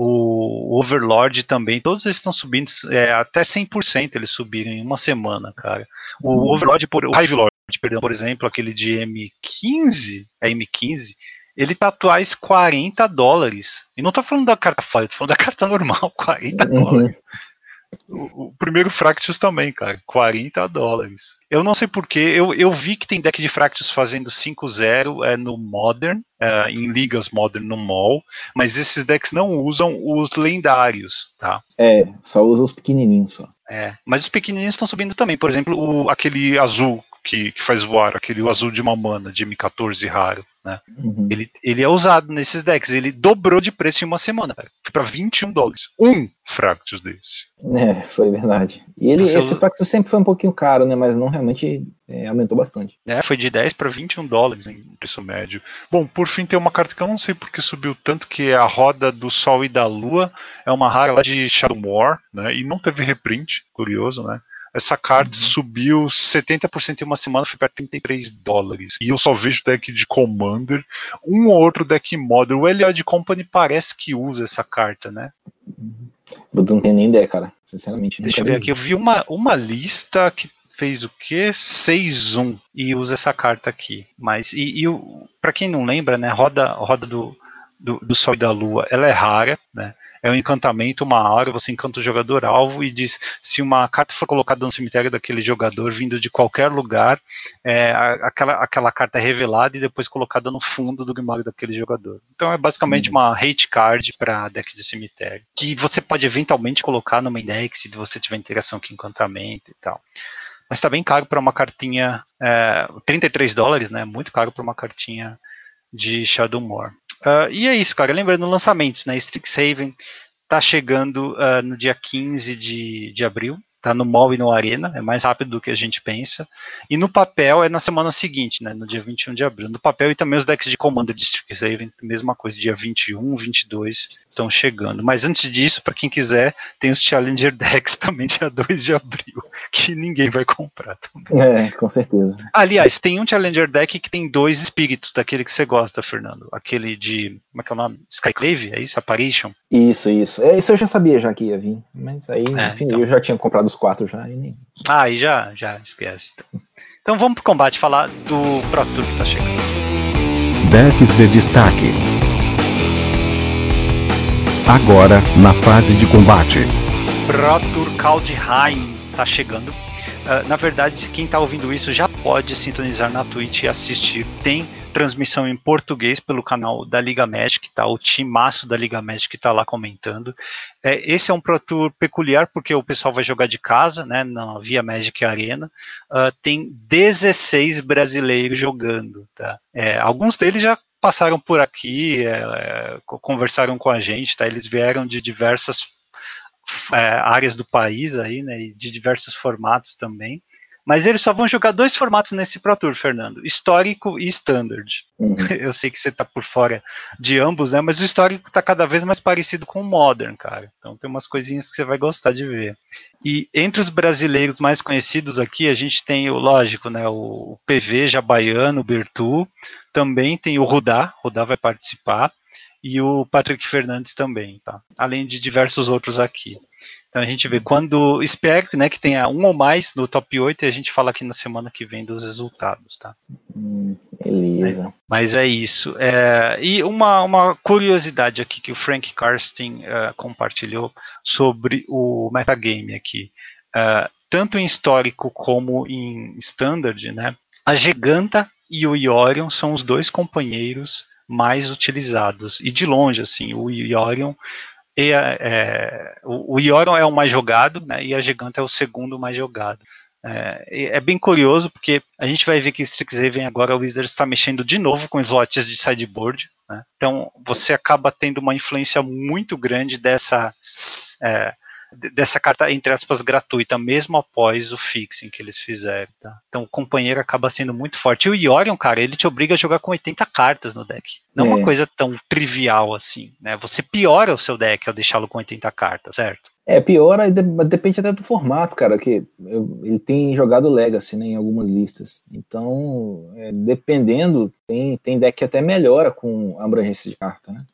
O Overlord também. Todos eles estão subindo, é, até cem por cento eles subiram em uma semana, cara. O hum. Overlord, o Hive Lord, perdão, por exemplo, aquele de M quinze, é M quinze, ele tá atuais quarenta dólares. E não tô falando da carta foil, tô falando da carta normal, quarenta dólares. O, o primeiro Fractus também, cara, quarenta dólares. Eu não sei porquê, eu, eu vi que tem deck de Fractus fazendo cinco zero é, no Modern, é, em ligas Modern no Mall, mas esses decks não usam os lendários, tá? É, só usa os pequenininhos só. É, mas os pequenininhos estão subindo também. Por exemplo, o, aquele azul que, que faz voar, aquele azul de uma mana, de M quatorze raro, né? Uhum. Ele, ele é usado nesses decks. Ele dobrou de preço em uma semana, cara. Foi pra vinte e um dólares. Um Fractus desse. É, foi verdade. E ele, esse usa... Fractus sempre foi um pouquinho caro, né? Mas não realmente é, aumentou bastante. É, foi de dez para vinte e um dólares em preço médio. Bom, por fim tem uma carta que eu não sei porque subiu tanto, que é a Roda do Sol e da Lua. É uma rara lá de Shadowmoor, né? E não teve reprint, curioso, né? Essa carta uhum. subiu setenta por cento em uma semana, foi para trinta e três dólares. E eu só vejo deck de Commander, um ou outro deck Modern. O Eliod Company parece que usa essa carta, né? Eu não tenho nem ideia, cara. Sinceramente. Deixa eu ver aqui. Eu vi uma, uma lista que fez o quê? seis um e usa essa carta aqui. Mas, e, e para quem não lembra, né? Roda, roda do, do, do Sol e da Lua, ela é rara, né? é um encantamento, uma aura, você encanta o jogador alvo e diz, se uma carta for colocada no cemitério daquele jogador, vindo de qualquer lugar, é, aquela, aquela carta é revelada e depois colocada no fundo do Grimório daquele jogador. Então é basicamente uhum. uma hate card para deck de cemitério, que você pode eventualmente colocar no main deck se você tiver interação com encantamento e tal. Mas tá bem caro para uma cartinha, é, trinta e três dólares, né? Muito caro para uma cartinha de Shadowmoor. Uh, e é isso, cara. Lembrando lançamentos, né? Strixhaven tá chegando uh, no dia quinze de, de abril. Tá no mall e no Arena, é mais rápido do que a gente pensa. E no papel é na semana seguinte, né, no dia vinte e um de abril. No papel e também os decks de Commander de Strixhaven, mesma coisa, dia vinte e um, vinte e dois estão chegando. Mas antes disso, para quem quiser, tem os Challenger Decks também dia dois de abril, que ninguém vai comprar também. É, com certeza. Aliás, tem um Challenger Deck que tem dois espíritos, daquele que você gosta, Fernando. Aquele de, como é que é o nome? Skyclave, é isso? Apparition? Isso, isso. É, isso eu já sabia já que ia vir, mas aí, é, enfim, então... eu já tinha comprado os quatro já. E nem... Ah, aí já, já esquece. Então. então vamos pro combate, falar do Pro Tour que tá chegando. Decks de destaque. Agora, na fase de combate. Pro Tour Kaldheim tá chegando. Uh, na verdade, quem tá ouvindo isso já pode sintonizar na Twitch e assistir. Tem transmissão em português pelo canal da Liga Magic, tá? O timaço da Liga Magic tá lá comentando. É, esse é um Pro Tour peculiar porque o pessoal vai jogar de casa, né, na Via Magic Arena. Uh, tem dezesseis brasileiros jogando, tá? É, alguns deles já passaram por aqui, é, é, conversaram com a gente, tá? Eles vieram de diversas é, áreas do país aí, né, e de diversos formatos também. Mas eles só vão jogar dois formatos nesse Pro Tour, Fernando, histórico e standard. Uhum. Eu sei que você tá por fora de ambos, né, mas o histórico tá cada vez mais parecido com o modern, cara. Então tem umas coisinhas que você vai gostar de ver. E entre os brasileiros mais conhecidos aqui, a gente tem, o lógico, né, o P V Jabaiano, o Bertu, também tem o Rudá, Rudá vai participar, e o Patrick Fernandes também, tá? Além de diversos outros aqui. Então a gente vê quando, espero, né, que tenha um ou mais no top oito e a gente fala aqui na semana que vem dos resultados, tá? Hum, beleza. Mas é isso. É, e uma, uma curiosidade aqui que o Frank Karstein uh, compartilhou sobre o metagame aqui. Uh, tanto em histórico como em standard, né? A Giganta e o Yorion são os dois companheiros mais utilizados. E de longe, assim, o Yorion E, é, o, o Yorion é o mais jogado, né, e a Giganta é o segundo mais jogado. É, é bem curioso porque a gente vai ver que Strixhaven agora o Wizards está mexendo de novo com slots de sideboard, né, então você acaba tendo uma influência muito grande dessa, é, dessa carta, entre aspas, gratuita, mesmo após o fixing que eles fizeram. Tá? Então o companheiro acaba sendo muito forte. E o Yorion, cara, ele te obriga a jogar com oitenta cartas no deck. Não é uma coisa tão trivial assim, né? Você piora o seu deck ao deixá-lo com oitenta cartas, certo? É, piora, depende até do formato, cara, que ele tem jogado Legacy, né, em algumas listas. Então, é, dependendo, tem, tem deck que até melhora com abrangência de carta, né?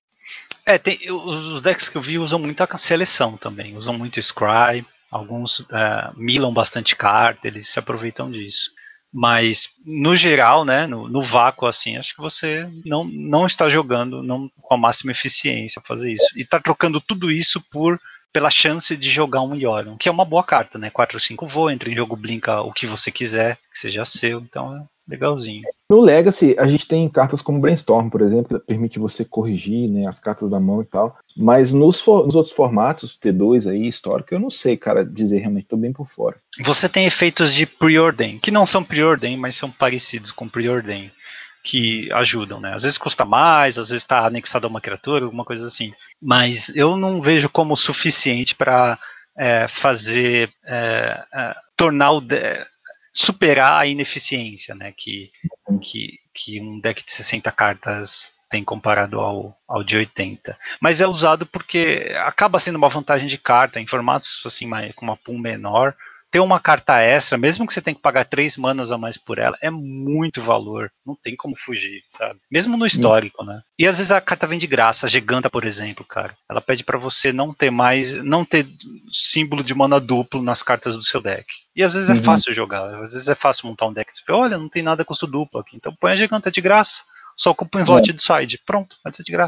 É, tem, os decks que eu vi usam muita seleção também, usam muito Scry, alguns uh, milam bastante carta, eles se aproveitam disso. Mas, no geral, né, no, no vácuo, assim, acho que você não, não está jogando não, com a máxima eficiência fazer isso. E está trocando tudo isso por, pela chance de jogar um Yorion, que é uma boa carta, né? quatro cinco voa, entra em jogo, blinka o que você quiser, que seja seu, então é legalzinho. No Legacy, a gente tem cartas como Brainstorm, por exemplo, que permite você corrigir, né, as cartas da mão e tal. Mas nos, for, nos outros formatos, T dois aí, histórico, eu não sei, cara, dizer realmente, tô bem por fora. Você tem efeitos de preordain, que não são preordain, mas são parecidos com preordain, que ajudam, né? Às vezes custa mais, às vezes está anexado a uma criatura, alguma coisa assim. Mas eu não vejo como suficiente para é, fazer, é, é, tornar o... De- superar a ineficiência, né, que, que, que um deck de sessenta cartas tem comparado ao, ao de oitenta. Mas é usado porque acaba sendo uma vantagem de carta, em formatos assim, com uma pool menor, ter uma carta extra, mesmo que você tenha que pagar três manas a mais por ela, é muito valor, não tem como fugir, sabe? Mesmo no histórico, né? E às vezes a carta vem de graça, a Giganta, por exemplo, cara, ela pede pra você não ter mais, não ter símbolo de mana duplo nas cartas do seu deck. E às vezes é uhum. fácil jogar, às vezes é fácil montar um deck, você fala, olha, não tem nada custo duplo aqui, então põe a Giganta de graça, só ocupa um slot é. de side, pronto, vai ser de graça.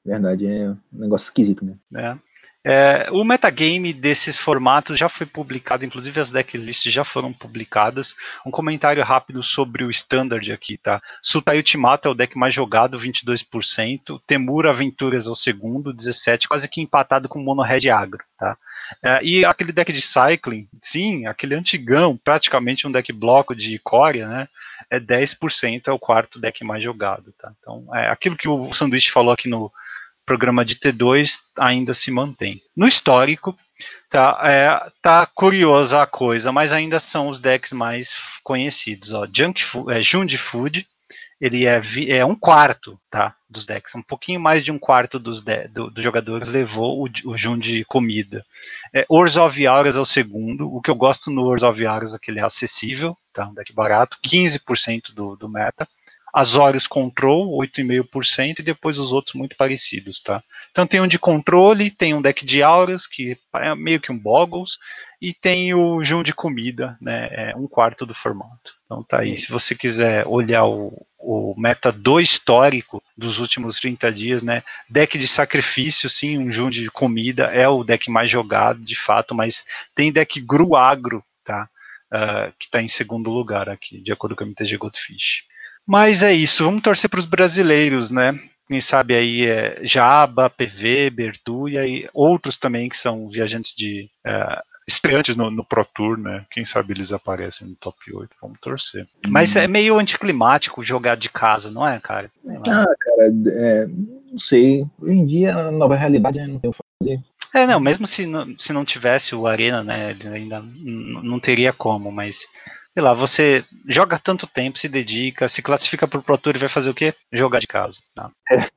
Verdade, é um negócio esquisito mesmo. É. É, o metagame desses formatos já foi publicado, inclusive as decklists já foram publicadas. Um comentário rápido sobre o Standard aqui, tá? Sultai Ultimato é o deck mais jogado, vinte e dois por cento. Temur Aventuras é o segundo, dezessete por cento, quase que empatado com o Mono Red Agro, tá? É, e aquele deck de Cycling, sim, aquele antigão, praticamente um deck bloco de Ikoria, né? É dez por cento, é o quarto deck mais jogado, tá? Então, é, aquilo que o Sanduíche falou aqui no programa de T dois ainda se mantém. No histórico, tá, é, tá curiosa a coisa, mas ainda são os decks mais conhecidos. Ó. Junk Food, é, Jund Food, ele é, é um quarto, tá, dos decks, um pouquinho mais de um quarto dos, de, do, dos jogadores levou o, o Jund Comida. É, Ors of Auras é o segundo, o que eu gosto no Ors of Auras é que ele é acessível, tá, um deck barato, quinze por cento do, do meta. Azorius Control, oito vírgula cinco por cento, e depois os outros muito parecidos, tá? Então tem um de controle, tem um deck de auras, que é meio que um Boggles, e tem o Jund de comida, né? É um quarto do formato. Então tá aí, se você quiser olhar o, o meta do histórico dos últimos trinta dias, né? Deck de sacrifício, sim, um Jund de comida, é o deck mais jogado, de fato, mas tem deck Gru Agro, tá? Uh, que está em segundo lugar aqui, de acordo com o M T G Goldfish. Mas é isso, vamos torcer para os brasileiros, né? Quem sabe aí é Jaba, P V, Bertu e aí outros também que são viajantes de é, estreantes no, no Pro Tour, né? Quem sabe eles aparecem no top oito, vamos torcer. Mas hum. é meio anticlimático jogar de casa, não é, cara? Ah, cara, é, não sei. Hoje em dia, a nova realidade, não tem o que fazer. É, não, mesmo se não, se não tivesse o Arena, né? Ainda não teria como, mas. Sei lá, você joga tanto tempo, se dedica, se classifica pro Pro Tour e vai fazer o quê? Jogar de casa. Tá? É.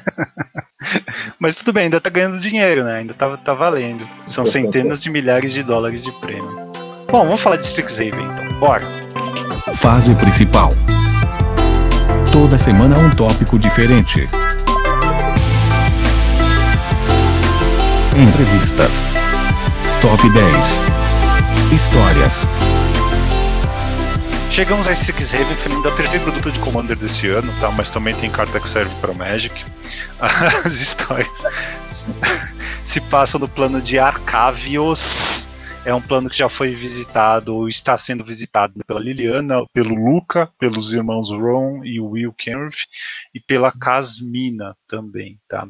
Mas tudo bem, ainda tá ganhando dinheiro, né? Ainda tá, tá valendo. São centenas de milhares de dólares de prêmio. Bom, vamos falar de Strixhaven então. Bora! Fase principal. Toda semana um tópico diferente. Entrevistas. Top dez. Histórias. Chegamos a Strixhaven, Fernando, é o terceiro produto de Commander desse ano, tá? Mas também tem carta que serve para Magic. As histórias se passam no plano de Arcavios. É um plano que já foi visitado, ou está sendo visitado pela Liliana, pelo Luca, pelos irmãos Ron e Will Kenrith, e pela Casmina também, tá?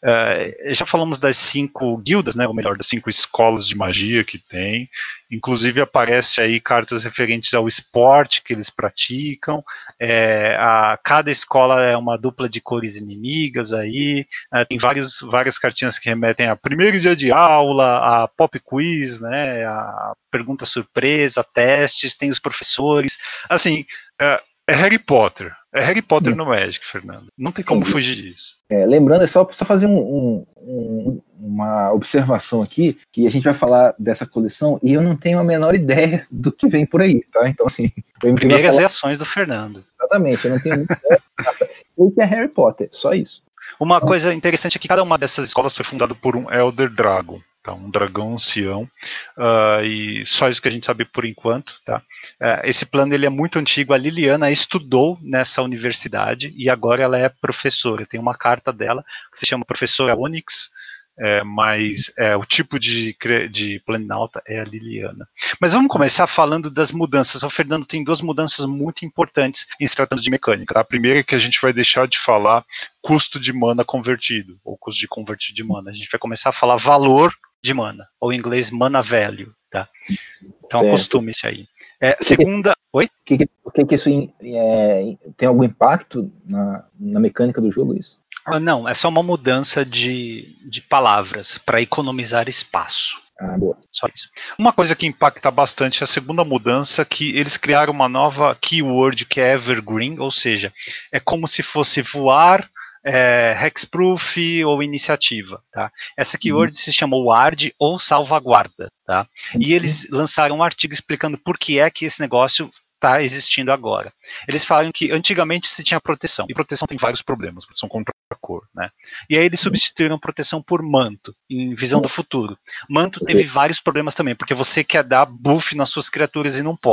Uh, já falamos das cinco guildas, né, ou melhor, das cinco escolas de magia que tem. Inclusive aparece aí cartas referentes ao esporte que eles praticam. É, a, cada escola é uma dupla de cores inimigas aí. É, tem vários, várias cartinhas que remetem a primeiro dia de aula, a pop quiz, né, a pergunta surpresa, testes, tem os professores. Assim, é, é Harry Potter. É Harry Potter no Magic, Fernando. Não tem como fugir disso. É, lembrando, é só, só fazer um, um, um, uma observação aqui, que a gente vai falar dessa coleção e eu não tenho a menor ideia do que vem por aí, tá? Então, assim... Primeiras falar... reações do Fernando. Exatamente, eu não tenho muita ideia. Sei que é Harry Potter, só isso. Uma coisa interessante é que cada uma dessas escolas foi fundada por um Elder Dragon. Tá, um dragão ancião, uh, e só isso que a gente sabe por enquanto, tá? Uh, esse plano ele é muito antigo, a Liliana estudou nessa universidade e agora ela é professora, tem uma carta dela que se chama Professora Onyx, é, mas é, o tipo de, de planinauta é a Liliana. Mas vamos começar falando das mudanças. O Fernando tem duas mudanças muito importantes em se tratando de mecânica. A primeira é que a gente vai deixar de falar custo de mana convertido, ou custo de convertido de mana. A gente vai começar a falar valor de mana, ou em inglês mana value, tá? Então acostume-se aí. É, segunda... Oi? O que, que, que isso é, tem algum impacto na, na mecânica do jogo, isso? Ah, não, é só uma mudança de, de palavras para economizar espaço. Ah, boa. Só isso. Uma coisa que impacta bastante é a segunda mudança, que eles criaram uma nova keyword que é Evergreen, ou seja, é como se fosse voar, É, hexproof ou iniciativa, tá? Essa keyword uhum. se chama ward ou salvaguarda, tá? Uhum. E eles lançaram um artigo explicando por que é que esse negócio está existindo agora. Eles falam que antigamente se tinha proteção, e proteção tem vários problemas, proteção contra a cor, né? E aí eles substituíram proteção por manto, em visão do futuro. Manto teve vários problemas também, porque você quer dar buff nas suas criaturas e não pode.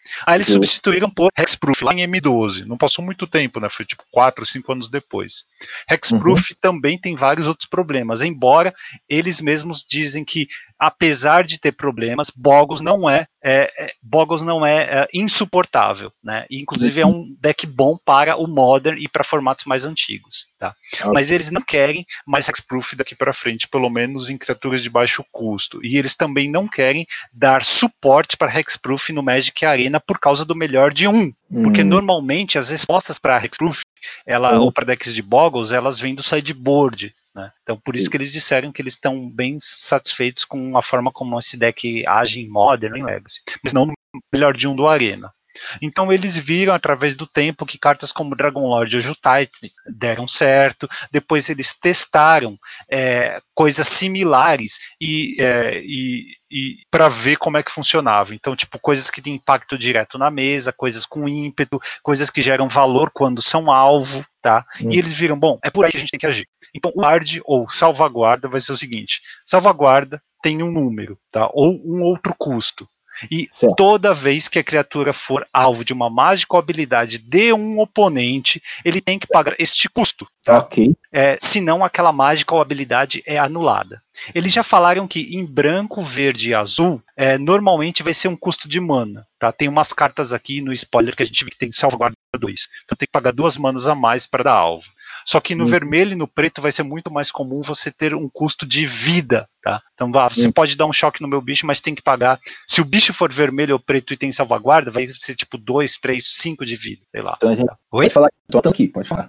Aí eles Eu... substituíram por Hexproof lá em M doze. Não passou muito tempo, né? Foi tipo quatro, cinco anos depois. Hexproof uhum. também tem vários outros problemas, embora eles mesmos dizem que, apesar de ter problemas, Boggles não é, é, é, Boggles não é, é insuportável, né? E, inclusive é um deck bom para o Modern e para formatos mais antigos, tá? Okay. Mas eles não querem mais Hexproof daqui para frente, pelo menos em criaturas de baixo custo. E eles também não querem dar suporte para Hexproof no Magic Arena por causa do melhor de um. Hum. Porque normalmente as respostas para Hexproof, ela, hum. ou para decks de Boggles, elas vêm do sideboard. Né? Então por isso que eles disseram que eles estão bem satisfeitos com a forma como esse deck age em Modern e em Legacy, mas não no melhor de um do Arena. Então eles viram através do tempo que cartas como Dragon Lord ou Jutai deram certo, depois eles testaram é, coisas similares e, é, e, e para ver como é que funcionava. Então, tipo, coisas que têm impacto direto na mesa, coisas com ímpeto, coisas que geram valor quando são alvo, tá? Hum. E eles viram, bom, é por aí que a gente tem que agir. Então o guard ou salvaguarda vai ser o seguinte, salvaguarda tem um número, tá? Ou um outro custo. E certo. Toda vez que a criatura for alvo de uma mágica ou habilidade de um oponente, ele tem que pagar este custo, tá? Ok. É, senão aquela mágica ou habilidade é anulada. Eles já falaram que em branco, verde e azul, é, normalmente vai ser um custo de mana, tá? Tem umas cartas aqui no spoiler que a gente vê que tem salvaguarda dois, então tem que pagar duas manas a mais para dar alvo. Só que no hum. vermelho e no preto vai ser muito mais comum você ter um custo de vida, tá? Então ah, você hum. pode dar um choque no meu bicho, mas tem que pagar. Se o bicho for vermelho ou preto e tem salvaguarda, vai ser tipo dois, três, cinco de vida, sei lá. Então a gente tá. Oi? Pode falar, tô aqui, pode falar.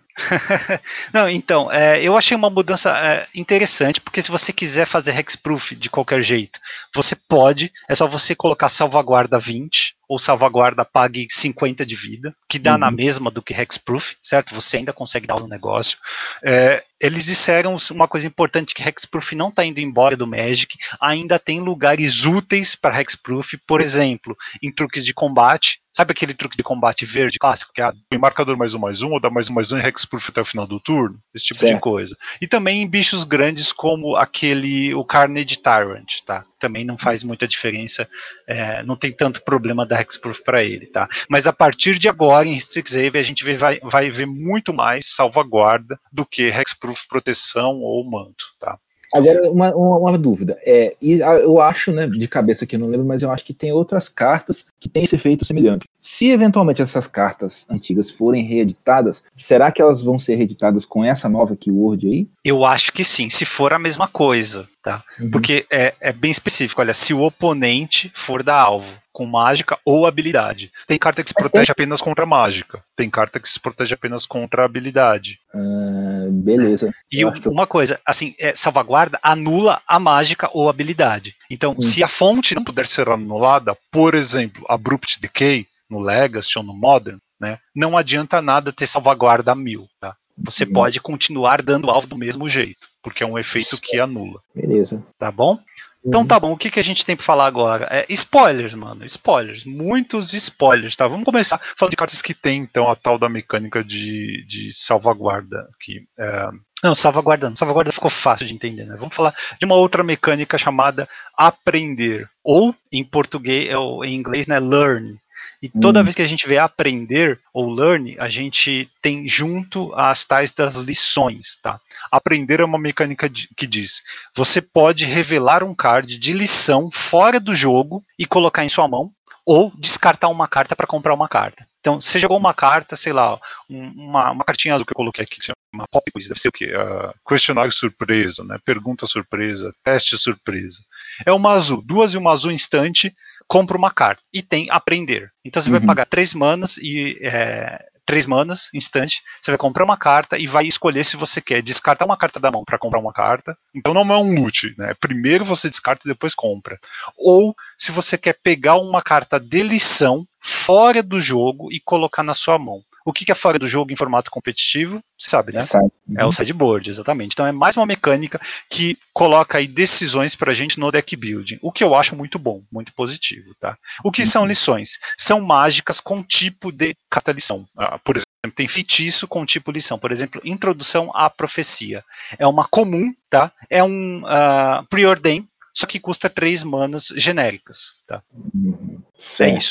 Não, então, é, eu achei uma mudança é, interessante, porque se você quiser fazer Hexproof de qualquer jeito, você pode, é só você colocar salvaguarda vinte, ou salvaguarda pague cinquenta de vida, que dá uhum. na mesma do que Hexproof, certo? Você ainda consegue dar no negócio. É, eles disseram uma coisa importante, que Hexproof não está indo embora do Magic, ainda tem lugares úteis para Hexproof, por exemplo, em truques de combate. Sabe aquele truque de combate verde clássico, que é tem marcador mais um mais um, ou dá mais um mais um e Hexproof até o final do turno? Esse tipo certo. de coisa. E também em bichos grandes como aquele, o Carnage Tyrant, tá? Também não faz muita diferença, é, não tem tanto problema da Hexproof para ele, tá? Mas a partir de agora, em Strixhaven, a gente vê, vai, vai ver muito mais salvaguarda do que Hexproof proteção ou manto, tá? Agora, uma, uma, uma dúvida. É, eu acho, né, de cabeça aqui eu não lembro, mas eu acho que tem outras cartas que têm esse efeito semelhante. Se eventualmente essas cartas antigas forem reeditadas, será que elas vão ser reeditadas com essa nova keyword aí? Eu acho que sim, se for a mesma coisa, tá? Uhum. Porque é, é bem específico. Olha, se o oponente for da alvo com mágica ou habilidade. Tem carta que se Mas protege tem... apenas contra mágica. Tem carta que se protege apenas contra habilidade. Uh, beleza. E eu uma eu... coisa, assim, é, salvaguarda anula a mágica ou habilidade. Então, hum. se a fonte não puder ser anulada, por exemplo, Abrupt Decay, no Legacy ou no Modern, né, não adianta nada ter salvaguarda a mil, tá? Você hum. pode continuar dando alvo do mesmo jeito, porque é um efeito que anula. Beleza. Tá bom? Então tá bom, o que, que a gente tem pra falar agora? É, spoilers, mano, spoilers, muitos spoilers, tá? Vamos começar falando de cartas que tem, então, a tal da mecânica de, de salvaguarda aqui. É... Não, salvaguarda não, salvaguarda ficou fácil de entender, né? Vamos falar de uma outra mecânica chamada aprender, ou em português, ou em inglês, né, learn. E toda hum. vez que a gente vê aprender ou learn, a gente tem junto as tais das lições, tá? Aprender é uma mecânica de, que diz, você pode revelar um card de lição fora do jogo e colocar em sua mão, ou descartar uma carta para comprar uma carta. Então, você jogou uma carta, sei lá, uma, uma cartinha azul que eu coloquei aqui, que se chama Pop Quiz, deve ser o quê? Uh, questionário surpresa, né? Pergunta surpresa, teste surpresa. É uma azul, duas e uma azul instante, compra uma carta e tem aprender. Então você uhum. vai pagar três manas e é, três manas instante. Você vai comprar uma carta e vai escolher se você quer descartar uma carta da mão para comprar uma carta. Então não é um loot, né? Primeiro você descarta e depois compra. Ou se você quer pegar uma carta de lição fora do jogo e colocar na sua mão. O que é fora do jogo em formato competitivo? Você sabe, né? Uhum. É o sideboard, exatamente. Então é mais uma mecânica que coloca aí decisões pra gente no deck building, o que eu acho muito bom, muito positivo, tá? O que uhum. são lições? São mágicas com tipo de carta lição. Ah, por exemplo, tem feitiço com tipo lição. Por exemplo, introdução à profecia. É uma comum, tá? É um uh, preordain, só que custa três manas genéricas, tá? Uhum. É isso.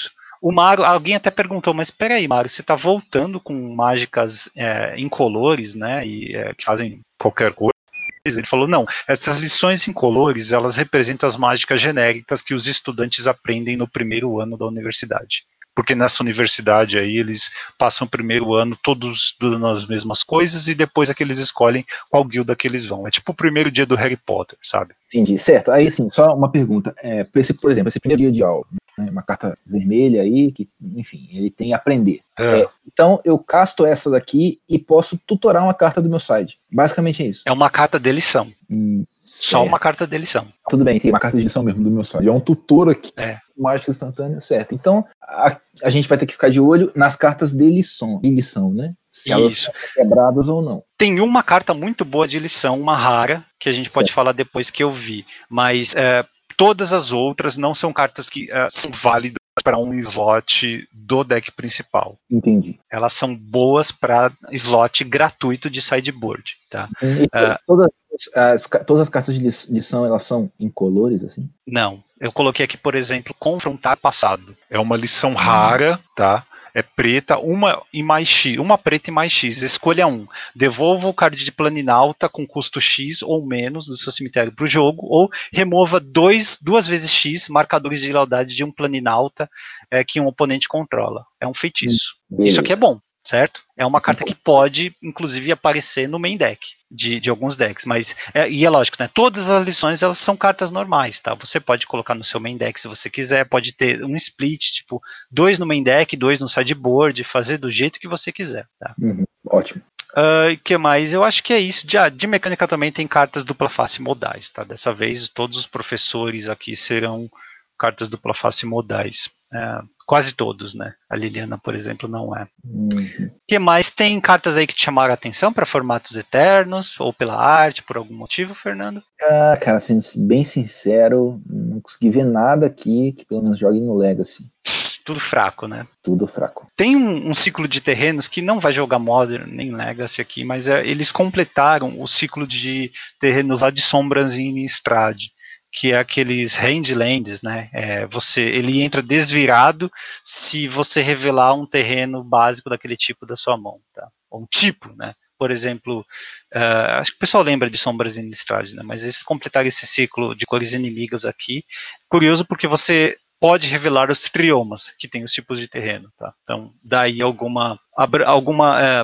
O Mario, alguém até perguntou, mas peraí, Mario, você tá voltando com mágicas é, incolores, né, e, é, que fazem qualquer coisa? Ele falou, não, essas lições incolores, elas representam as mágicas genéricas que os estudantes aprendem no primeiro ano da universidade. Porque nessa universidade aí eles passam o primeiro ano todos estudando as mesmas coisas e depois é que eles escolhem qual guilda que eles vão. É tipo o primeiro dia do Harry Potter, sabe? Entendi, certo. Aí sim, só uma pergunta. É, esse, por exemplo, esse primeiro dia de aula, né, uma carta vermelha aí, que, enfim, ele tem aprender. É. É, então eu casto essa daqui e posso tutorar uma carta do meu side. Basicamente é isso. É uma carta de lição. Hum, Só certo. uma carta de lição. Tudo bem, tem uma carta de lição mesmo do meu side. É um tutor aqui. É. Mágica instantânea, certo. Então, a, a gente vai ter que ficar de olho nas cartas de lição, de lição, né? Se elas Isso. são quebradas ou não. Tem uma carta muito boa de lição, uma rara, que a gente pode Certo. falar depois que eu vi. Mas é, todas as outras não são cartas que é, são válidas para um slot do deck principal. Entendi. Elas são boas para slot gratuito de sideboard, tá? E Ah. todas, as, todas as cartas de lição, elas são incolores, assim? Não. Eu coloquei aqui, por exemplo, confrontar passado. É uma lição rara, tá? É preta, uma e mais X, uma preta e mais X. Escolha um. Devolva o card de Planinauta com custo X ou menos do seu cemitério para o jogo, ou remova dois, duas vezes X marcadores de lealdade de um Planinauta é, que um oponente controla. É um feitiço. Beleza. Isso aqui é bom, certo? É uma carta que pode, inclusive, aparecer no main deck de, de alguns decks, mas, é, e é lógico, né, todas as lições, elas são cartas normais, tá? Você pode colocar no seu main deck se você quiser, pode ter um split, tipo, dois no main deck, dois no sideboard, fazer do jeito que você quiser, tá? Uhum, ótimo. O uh, que mais? Eu acho que é isso. De, de mecânica também tem cartas dupla face modais, tá? Dessa vez, todos os professores aqui serão cartas dupla face modais. Uh, quase todos, né? A Liliana, por exemplo, não é. Uhum. O que mais? Tem cartas aí que te chamaram a atenção para formatos eternos, ou pela arte, por algum motivo, Fernando? Ah, cara, assim, bem sincero, não consegui ver nada aqui que pelo menos jogue no Legacy. Tudo fraco, né? Tudo fraco. Tem um, um ciclo de terrenos que não vai jogar Modern nem Legacy aqui, mas é, eles completaram o ciclo de terrenos lá de Sombras em Innistrad, que é aqueles Handlands, né? É, você, ele entra desvirado se você revelar um terreno básico daquele tipo da sua mão, tá? Ou um tipo, né? Por exemplo, uh, acho que o pessoal lembra de Sombras em Innistrad, né? Mas eles completaram esse ciclo de cores inimigas aqui. Curioso porque você pode revelar os triomas, que tem os tipos de terreno, tá? Então, daí alguma, alguma uh,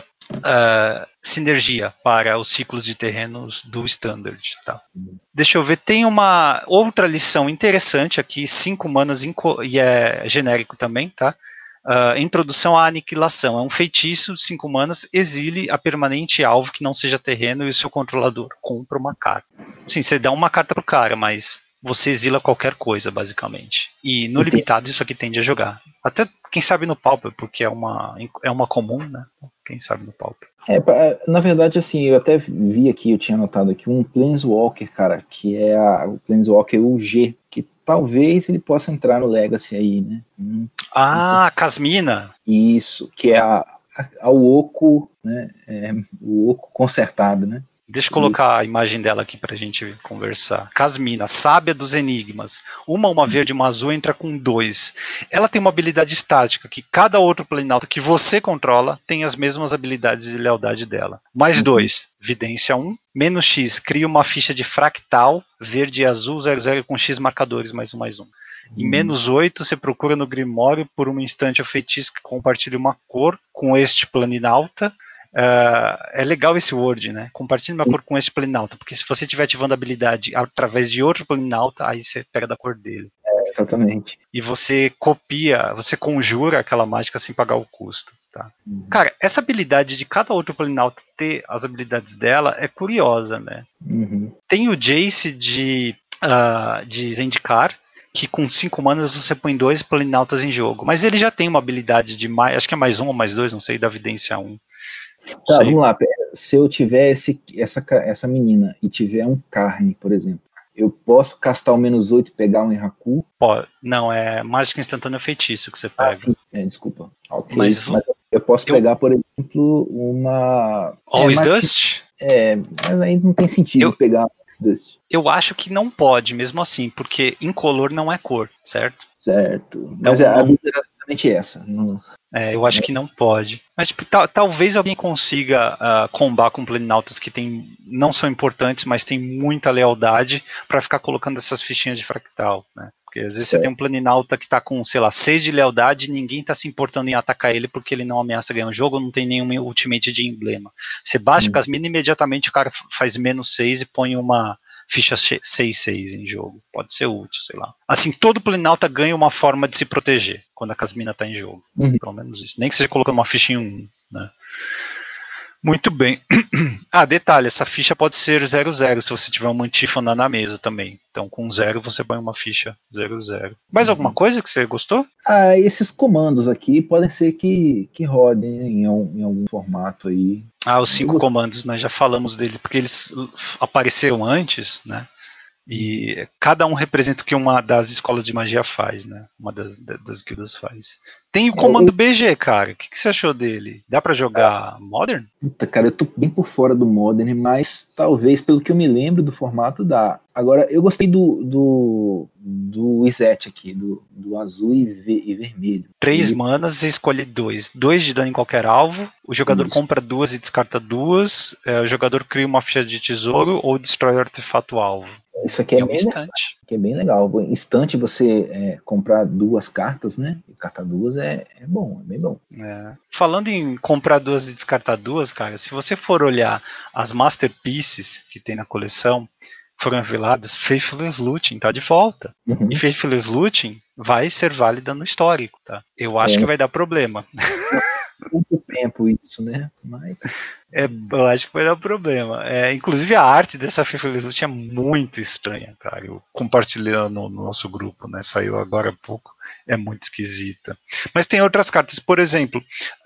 uh, sinergia para os ciclos de terrenos do Standard, tá? Deixa eu ver, tem uma outra lição interessante aqui, cinco manas e é genérico também, tá? Uh, introdução à aniquilação, é um feitiço, cinco manas, exile a permanente alvo que não seja terreno e o seu controlador compra uma carta. Sim, você dá uma carta pro cara, mas você exila qualquer coisa, basicamente. E no Entendi. limitado isso aqui tende a jogar. Até, quem sabe, no Pauper, porque é uma, é uma comum, né? Quem sabe no Pauper. É, na verdade, assim, eu até vi aqui, eu tinha anotado aqui, um Planeswalker, cara, que é a, o Planeswalker U G, que talvez ele possa entrar no Legacy aí, né? Hum, Ah, Casmina! Isso, que é a, a, a Oco, né? É, o Oco consertado, né? Deixa eu colocar a imagem dela aqui pra gente conversar. Casmina, sábia dos enigmas. Uma, uma verde e uma azul entra com dois. Ela tem uma habilidade estática, que cada outro Planinauta que você controla tem as mesmas habilidades de lealdade dela. Mais dois, vidência um. Menos X, cria uma ficha de fractal, verde e azul, zero zero com X marcadores, mais um, mais um. Em menos oito, você procura no Grimório por um instante o feitiço que compartilha uma cor com este Planinauta. Uh, é legal esse word, né? Compartilhe uma cor com esse Planinauta, porque se você estiver ativando a habilidade através de outro Planinauta, aí você pega da cor dele. É, exatamente. E você copia, você conjura aquela mágica sem pagar o custo, tá? Uhum. Cara, essa habilidade de cada outro Planinauta ter as habilidades dela é curiosa, né? Uhum. Tem o Jace de, uh, de Zendikar, que com cinco manas você põe dois Planinautas em jogo, mas ele já tem uma habilidade de mais, acho que é mais um ou mais dois, não sei, da vidência um. Tá, sei. Vamos lá, pera. Se eu tiver esse, essa, essa menina e tiver um carne, por exemplo, eu posso castar o menos oito e pegar um Enraku? Pô, não, é mágica instantânea feitiço que você pega. Ah, sim. É, desculpa. Okay. Mas, Mas eu posso eu... pegar, por exemplo, uma... Always é, Dust? É, mas aí não tem sentido Eu- pegar desse. Eu acho que não pode, mesmo assim, porque incolor não é cor, certo? Certo. Mas Então, a não- dúvida era exatamente essa. Não- É, eu acho que não pode. Mas tipo, tal- talvez alguém consiga uh, combar com planinautas que tem, não são importantes, mas tem muita lealdade para ficar colocando essas fichinhas de fractal, né? Porque às vezes você Certo. tem um planinauta que tá com, sei lá, seis de lealdade e ninguém tá se importando em atacar ele porque ele não ameaça ganhar o jogo, não tem nenhum ultimate de emblema. Você baixa Hum. com as minas imediatamente o cara faz menos seis e põe uma ficha seis seis em jogo. Pode ser útil, sei lá. Assim, todo planinauta ganha uma forma de se proteger quando a Casmina tá em jogo. Uhum. Pelo menos isso. Nem que seja colocando uma ficha em um, né? Muito bem. Ah, detalhe, essa ficha pode ser zero zero se você tiver uma antífona na mesa também. Então com zero você põe uma ficha zero zero. Mais Uhum. alguma coisa que você gostou? Ah, esses comandos aqui podem ser que, que rodem em, algum- em algum formato aí. Ah, os cinco Eu- comandos, nós já falamos deles, porque eles apareceram antes, né? E cada um representa o que uma das escolas de magia faz, né? Uma das, das guildas faz. Tem o comando B G, cara. O que, que você achou dele? Dá pra jogar Modern? Puta, cara, eu tô bem por fora do Modern, mas talvez, pelo que eu me lembro do formato, dá. Agora, eu gostei do do, do Izete aqui, do, do azul e, ve- e vermelho. Três E- manas e escolhe dois. Dois de dano em qualquer alvo. O jogador Isso. compra duas e descarta duas. É, o jogador cria uma ficha de tesouro ou destrói o artefato alvo. Isso aqui é, É um bem, instante. que é bem legal. Instante você é, comprar duas cartas, né? E carta duas é, é bom, é bem bom. É. Falando em comprar duas e descartar duas, cara, se você for olhar as Masterpieces que tem na coleção, foram reveladas, Faithless Looting tá de volta. Uhum. E Faithless Looting vai ser válida no histórico, tá? Eu acho É. que vai dar problema. Muito tempo isso, né? Mas É, eu acho que vai dar problema. É, inclusive a arte dessa Faithless Looting é muito estranha, cara. Eu compartilhei no, no nosso grupo, né? Saiu agora há pouco. É muito esquisita. Mas tem outras cartas, por exemplo,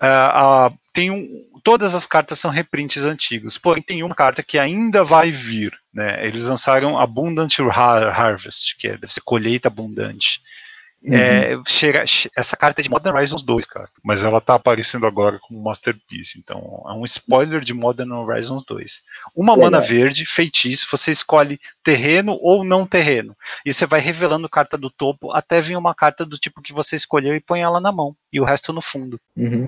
uh, uh, tem um, todas as cartas são reprints antigos, porém tem uma carta que ainda vai vir, né? Eles lançaram Abundant Har- Harvest, que é, deve ser colheita abundante. uhum. É, chega, essa carta é de Modern Horizons dois, cara. Mas ela tá aparecendo agora como Masterpiece. Então é um spoiler de Modern Horizons dois. Uma Legal. mana verde, feitiço, você escolhe terreno ou não terreno. E você vai revelando carta do topo até vir uma carta do tipo que você escolheu e põe ela na mão. E o resto no fundo. Uhum.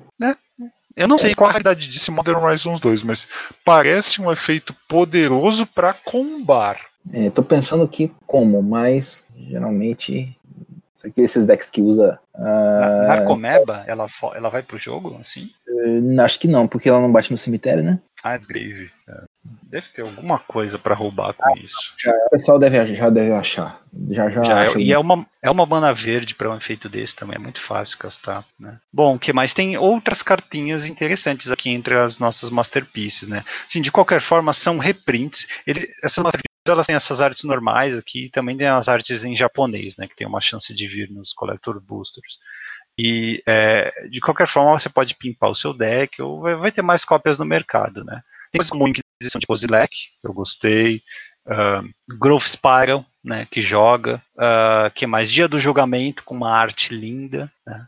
Eu não sei Qual a realidade disso em Modern Horizons dois, mas parece um efeito poderoso para combar. É, tô pensando aqui como, mas geralmente isso aqui, esses decks que usa. Na- ah, Narcomeba, ela, fo- ela vai pro jogo, assim? eh, acho que não, porque ela não bate no cemitério, né? Ah, Grave. É. Deve ter alguma coisa pra roubar com isso. Já, o pessoal deve, já deve achar. Já já, Já é, acha e é algum- uma, é uma mana verde para um efeito desse também, é muito fácil castar, né? Bom, o que mais? Tem outras cartinhas interessantes aqui entre as nossas Masterpieces, né? Assim, de qualquer forma, são reprints. Ele, essas Masterpieces, elas têm essas artes normais aqui, e também tem as artes em japonês, né? Que tem uma chance de vir nos Collector Boosters. E, é, de qualquer forma, você pode pimpar o seu deck, ou vai, vai ter mais cópias no mercado, né? Tem coisas como Inquisição de Kozilek, eu gostei. Uh, Growth Spiral, né, que joga, uh, que mais? Dia do Julgamento, com uma arte linda, né?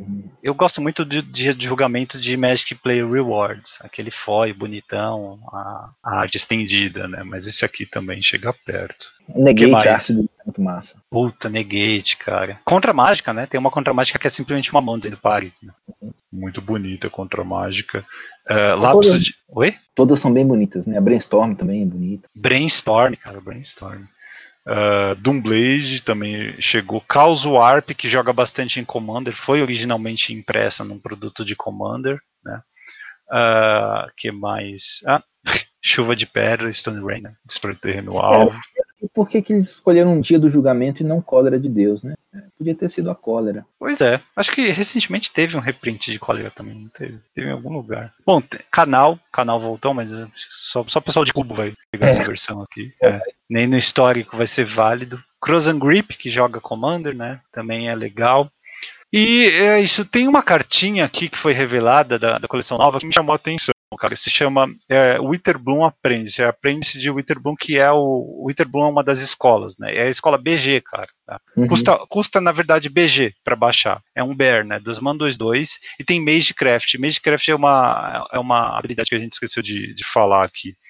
Eu gosto muito do Dia do Julgamento de Magic Player Rewards, aquele foil bonitão, a, a arte estendida, né, mas esse aqui também chega perto. Que Negate mais? a arte do é muito massa. Puta, Negate, cara. Contra Mágica, né, tem uma Contra Mágica que é simplesmente uma mão dizendo pare. Né? Muito bonita contra a mágica. Uh, Lapso de... Oi? Todas são bem bonitas, né? A Brainstorm também é bonita. Brainstorm, cara, Brainstorm. Uh, Doomblade também chegou. Chaos Warp, que joga bastante em Commander, foi originalmente impressa num produto de Commander, né? Uh, que mais? Ah, Chuva de Pedra, Stone Rain, né? Destrói terreno alvo. E por que, que eles escolheram um Dia do Julgamento e não Cólera de Deus, né? É, podia ter sido a Cólera. Pois é, acho que recentemente teve um reprint de Cólera também, não teve? Teve em algum lugar. Bom, te- canal, canal voltou, mas só, só o pessoal de clube vai pegar É. essa versão aqui. É. Nem no histórico vai ser válido. Cross and Grip, que joga Commander, né? Também é legal. E é isso, tem uma cartinha aqui que foi revelada da, da coleção nova que me chamou a atenção, cara. Se chama é, Witherbloom Apprentice. É Apprentice de Witherbloom, que é o. Witherbloom é uma das escolas, né? É a escola B G, cara. Tá? Uhum. Custa, custa, na verdade, B G para baixar. É um Bear, né? Dos Man dois dois. E tem Magecraft. Magecraft é uma, é uma habilidade que a gente esqueceu de, de falar aqui.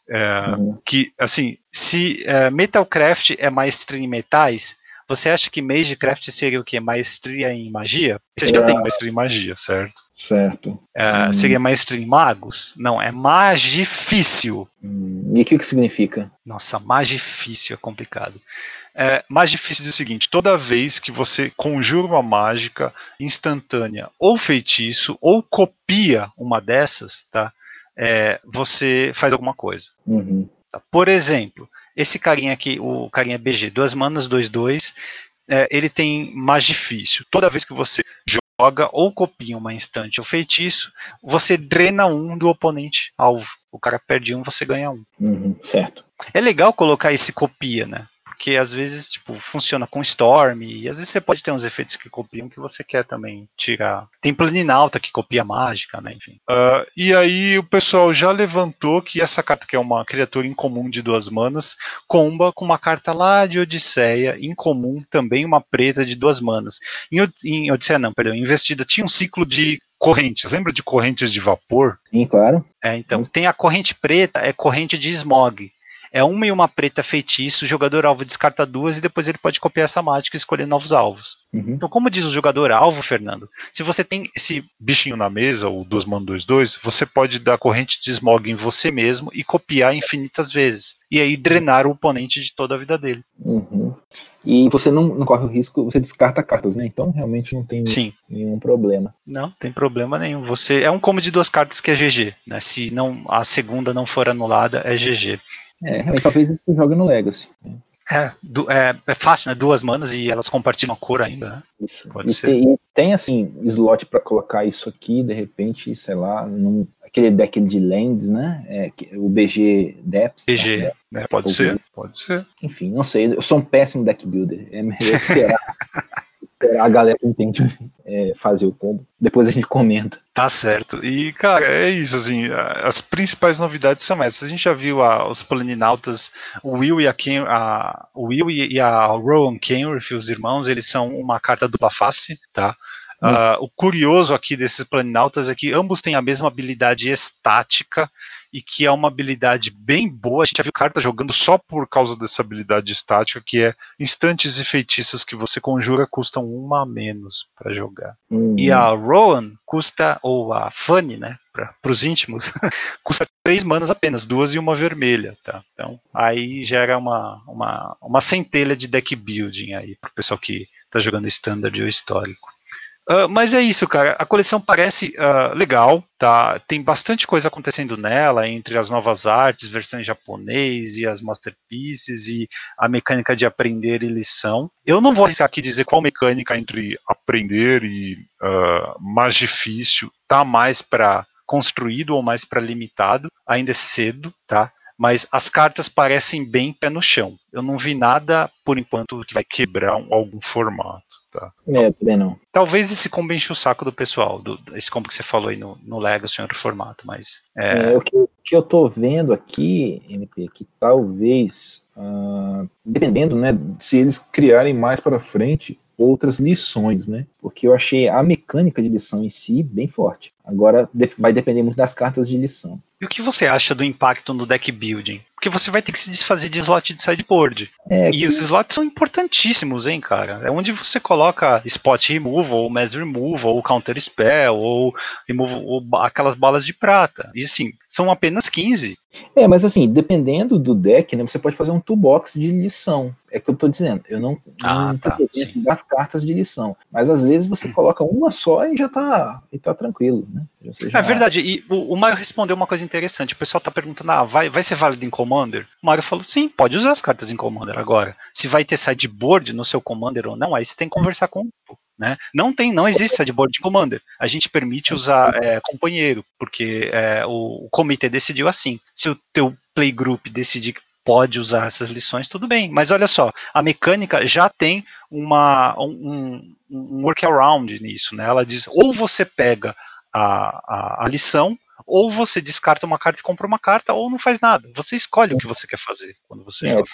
É, uhum. Que, assim, se é, Metalcraft é maestria em metais, você acha que Magecraft seria o quê? Maestria em magia? Você já é. tem maestria em magia, certo? Certo. É, hum. Seria maestria em magos? Não, é magifício. Hum. E o que que significa? Nossa, magifício é complicado. É, magifício diz o seguinte: toda vez que você conjura uma mágica instantânea ou feitiço, ou copia uma dessas, tá? É, você faz alguma coisa. Uhum. Tá? Por exemplo, esse carinha aqui, o carinha B G, duas manas, dois, dois, é, ele tem magifício. Toda vez que você joga ou copia uma instante ou feitiço, você drena um do oponente alvo. O cara perde um, você ganha um. Uhum, certo. É legal colocar esse copia, né? Porque às vezes, tipo, funciona com Storm, e às vezes você pode ter uns efeitos que copiam que você quer também tirar. Tem Planinauta que copia mágica, né, enfim. Uh, e aí o pessoal já levantou que essa carta, que é uma criatura incomum de duas manas, comba com uma carta lá de Odisseia, incomum, também uma preta de duas manas. Em, em Odisseia não, perdão, em Investida tinha um ciclo de correntes, lembra de correntes de vapor? Sim, claro. É, então, tem a corrente preta, é corrente de smog. É uma e uma preta feitiço, o jogador alvo descarta duas e depois ele pode copiar essa mágica e escolher novos alvos. Uhum. Então, como diz o jogador alvo, Fernando, se você tem esse bichinho na mesa, o duas manas dois dois, você pode dar corrente de smog em você mesmo e copiar infinitas vezes. E aí drenar o oponente de toda a vida dele. Uhum. E você não, não corre o risco, você descarta cartas, né? Então realmente não tem Sim. nenhum problema. Não, tem problema nenhum. Você é um combo de duas cartas que é G G, né? Se não, a segunda não for anulada, é G G. É, realmente, talvez você jogue no Legacy. É, du, é, é fácil, né? Duas manas e elas compartilham a cor ainda, né? Isso. Pode e, ser. Tem, e tem, assim, slot pra colocar isso aqui, de repente, sei lá, num, aquele deck de lands, né? É, o B G Depths. B G, né? né? Pode ser, pode ser. Enfim, não sei, eu sou um péssimo deck builder. É melhor esperar. Esperar a galera que entende é, fazer o combo. Depois a gente comenta. Tá certo. E, cara, é isso, assim, as principais novidades são essas. A gente já viu a, os Planinautas, o Will e a, Ken, a, o Will e a Rowan Kenworth, os irmãos, eles são uma carta dupla face, tá? Hum. Uh, o curioso aqui desses Planinautas é que ambos têm a mesma habilidade estática, e que é uma habilidade bem boa. A gente já viu carta jogando só por causa dessa habilidade estática, que é instantes e feitiços que você conjura custam uma a menos para jogar. Uhum. E a Rowan custa, ou a Fanny, né, para os íntimos, custa três manas apenas, duas e uma vermelha, tá? Então aí gera uma, uma, uma centelha de deck building aí pro pessoal que tá jogando standard ou histórico. Uh, mas é isso, cara, a coleção parece uh, legal, tá? Tem bastante coisa acontecendo nela, entre as novas artes, versão em japonês e as masterpieces e a mecânica de aprender e lição. Eu não vou arriscar aqui dizer qual mecânica entre aprender e uh, mais difícil tá mais para construído ou mais para limitado, ainda é cedo, tá? Mas as cartas parecem bem pé no chão. Eu não vi nada, por enquanto, que vai quebrar um, algum formato. Tá? É, também não. Talvez esse combo enche o saco do pessoal, do, esse combo que você falou aí no, no Legacy, em outro formato, mas... É... É, o que, que eu tô vendo aqui, M P, que talvez, uh, dependendo, né, se eles criarem mais para frente outras lições, né? Porque eu achei a mecânica de lição em si bem forte. Agora de, vai depender muito das cartas de lição. E o que você acha do impacto no deck building? Porque você vai ter que se desfazer de slot de sideboard. É, e que... os slots são importantíssimos, hein, cara? É onde você coloca spot removal, ou mass removal, ou counter spell, ou, removal, ou aquelas balas de prata. E assim, são apenas quinze. É, mas assim, dependendo do deck, né, você pode fazer um toolbox de lição. É o que eu tô dizendo. Eu não, ah, não tá, tô dentro das cartas de lição. Mas às vezes você coloca uma só e já tá, e tá tranquilo, né? Já... É verdade. E o, o Mário respondeu uma coisa interessante. O pessoal tá perguntando, ah, vai, vai ser válido em Commander? O Mário falou, sim, pode usar as cartas em Commander. Agora, se vai ter sideboard no seu Commander ou não, aí você tem que conversar com o grupo. Né? Não tem, não existe sideboard de Commander. A gente permite usar é, companheiro, porque é, o, o comitê decidiu assim. Se o teu playgroup decidir que pode usar essas lições, tudo bem. Mas olha só, a mecânica já tem uma, um, um workaround nisso. Né? Ela diz, ou você pega a, a, a lição, ou você descarta uma carta e compra uma carta, ou não faz nada. Você escolhe o que você quer fazer quando você é, joga. Se,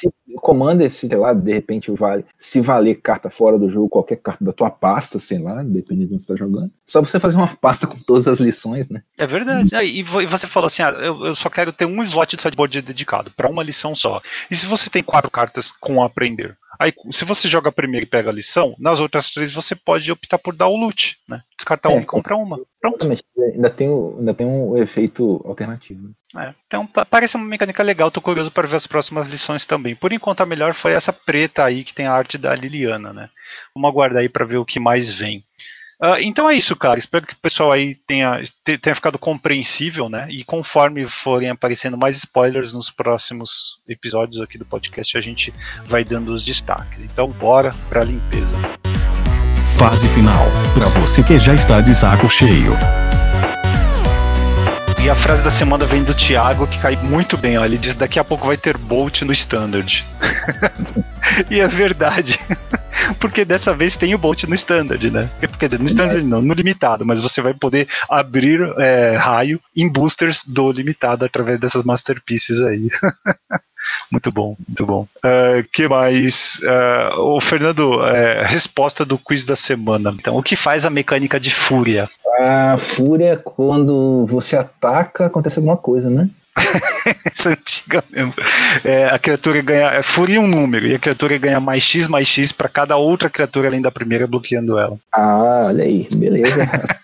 Commander, sei lá, de repente vale, se valer carta fora do jogo, qualquer carta da tua pasta, sei lá, dependendo de onde você tá jogando. Só você fazer uma pasta com todas as lições, né? É verdade. Hum. E você falou assim, ah, eu, eu só quero ter um slot de sideboard dedicado, para uma lição só. E se você tem quatro cartas com aprender? Aí, se você joga a primeira e pega a lição, nas outras três você pode optar por dar o loot, né? Descartar é, uma e comprar uma. Pronto. Ainda tem, ainda tem um efeito alternativo. É, então parece uma mecânica legal, tô curioso para ver as próximas lições também. Por enquanto a melhor foi essa preta aí que tem a arte da Liliana, né? Vamos aguardar aí para ver o que mais vem. Uh, então é isso, cara. Espero que o pessoal aí tenha, tenha ficado compreensível, né? E conforme forem aparecendo mais spoilers nos próximos episódios aqui do podcast, a gente vai dando os destaques. Então bora pra limpeza. Fase final, pra você que já está de saco cheio. E a frase da semana vem do Thiago, que cai muito bem, ó. Ele diz: daqui a pouco vai ter Bolt no Standard. E é verdade. Porque dessa vez tem o Bolt no Standard, né? Porque no Standard não, no limitado, mas você vai poder abrir é, raio em boosters do limitado através dessas Masterpieces aí. Muito bom, muito bom. Uh, que mais? Uh, o Fernando, uh, resposta do quiz da semana. Então, o que faz a mecânica de Fúria? A Fúria, quando você ataca, acontece alguma coisa, né? Essa é antiga mesmo. É, a criatura ganha. É, Fúria é um número, e a criatura ganha mais X mais X para cada outra criatura além da primeira, bloqueando ela. Ah, olha aí, beleza.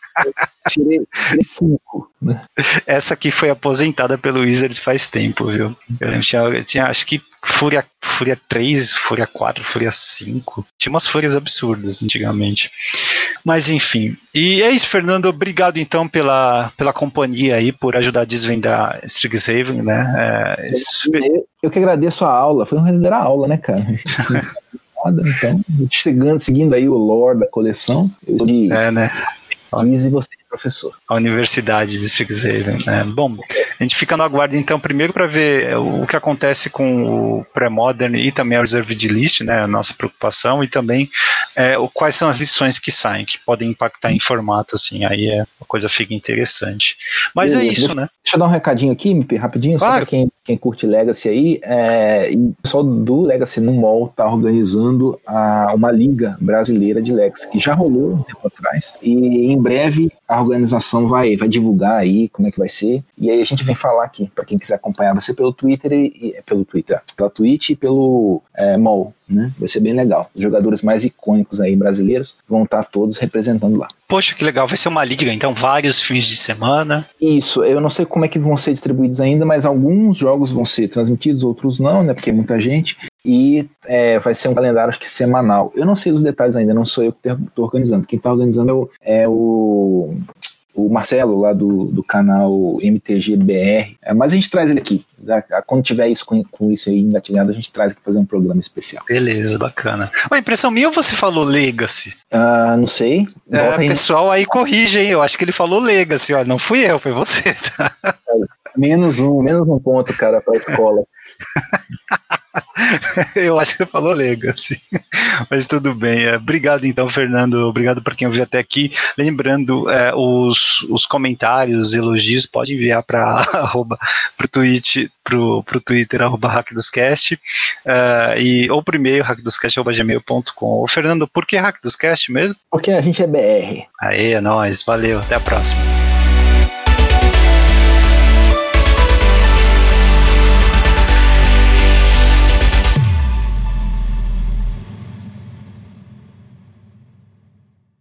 Tirei cinco, né? Essa aqui foi aposentada pelo Wizards faz tempo, viu? Eu tinha, tinha acho que Fúria, Fúria três, Fúria quatro, Fúria cinco. Tinha umas fúrias absurdas antigamente. Mas enfim. E é isso, Fernando. Obrigado então pela, pela companhia aí, por ajudar a desvendar Strixhaven, né? É, eu, eu que agradeço a aula. Foi uma verdadeira aula, né, cara? Então, seguindo, seguindo aí o lore da coleção. Eu de... É, né? E você, professor? A Universidade de Strixhaven. É, bom, a gente fica no aguardo então, primeiro para ver o que acontece com o Pré-Modern e também a Reserved List, né, a nossa preocupação, e também é, o, quais são as lições que saem, que podem impactar em formato, assim, aí é, a coisa fica interessante. Mas Beleza, é isso, deixa, né? Deixa eu dar um recadinho aqui, M P, rapidinho, claro. Só para quem, quem curte Legacy aí, é, e o pessoal do Legacy no Mall tá organizando a, uma liga brasileira de Legacy, que já rolou um tempo atrás, e em breve a organização vai, vai divulgar aí como é que vai ser, e aí a gente vem falar aqui, para quem quiser acompanhar, vai ser pelo Twitter e, e pelo Twitter, pela Twitch e pelo é, Mall, né? Vai ser bem legal. Os jogadores mais icônicos aí brasileiros vão estar todos representando lá. Poxa, que legal, vai ser uma liga, então vários fins de semana. Isso, eu não sei como é que vão ser distribuídos ainda, mas alguns jogos vão ser transmitidos, outros não, né? Porque é muita gente. E é, vai ser um calendário, acho que semanal. Eu não sei os detalhes ainda, não sou eu que estou organizando. Quem está organizando é o, é o, o Marcelo, lá do, do canal M T G B R. É, mas a gente traz ele aqui. Quando tiver isso com, com isso aí engatilhado, a gente traz aqui fazer um programa especial. Beleza, bacana. A impressão minha ou você falou Legacy? Uh, não sei. É, aí. Pessoal aí corrige, hein? Eu acho que ele falou Legacy, olha, não fui eu, foi você. Tá? Menos um, menos um ponto, cara, para a escola. Eu acho que você falou Legacy. Mas tudo bem. É, obrigado então, Fernando. Obrigado para quem ouviu até aqui. Lembrando, é, os, os comentários, elogios, pode enviar para o tweet, pro, pro Twitter, arroba hackdoscast, uh, e, ou por e-mail, hackdoscast arroba gmail ponto com. Ô, Fernando, por que Hackdoscast mesmo? Porque a gente é B R. Aê, é nóis. Valeu. Até a próxima.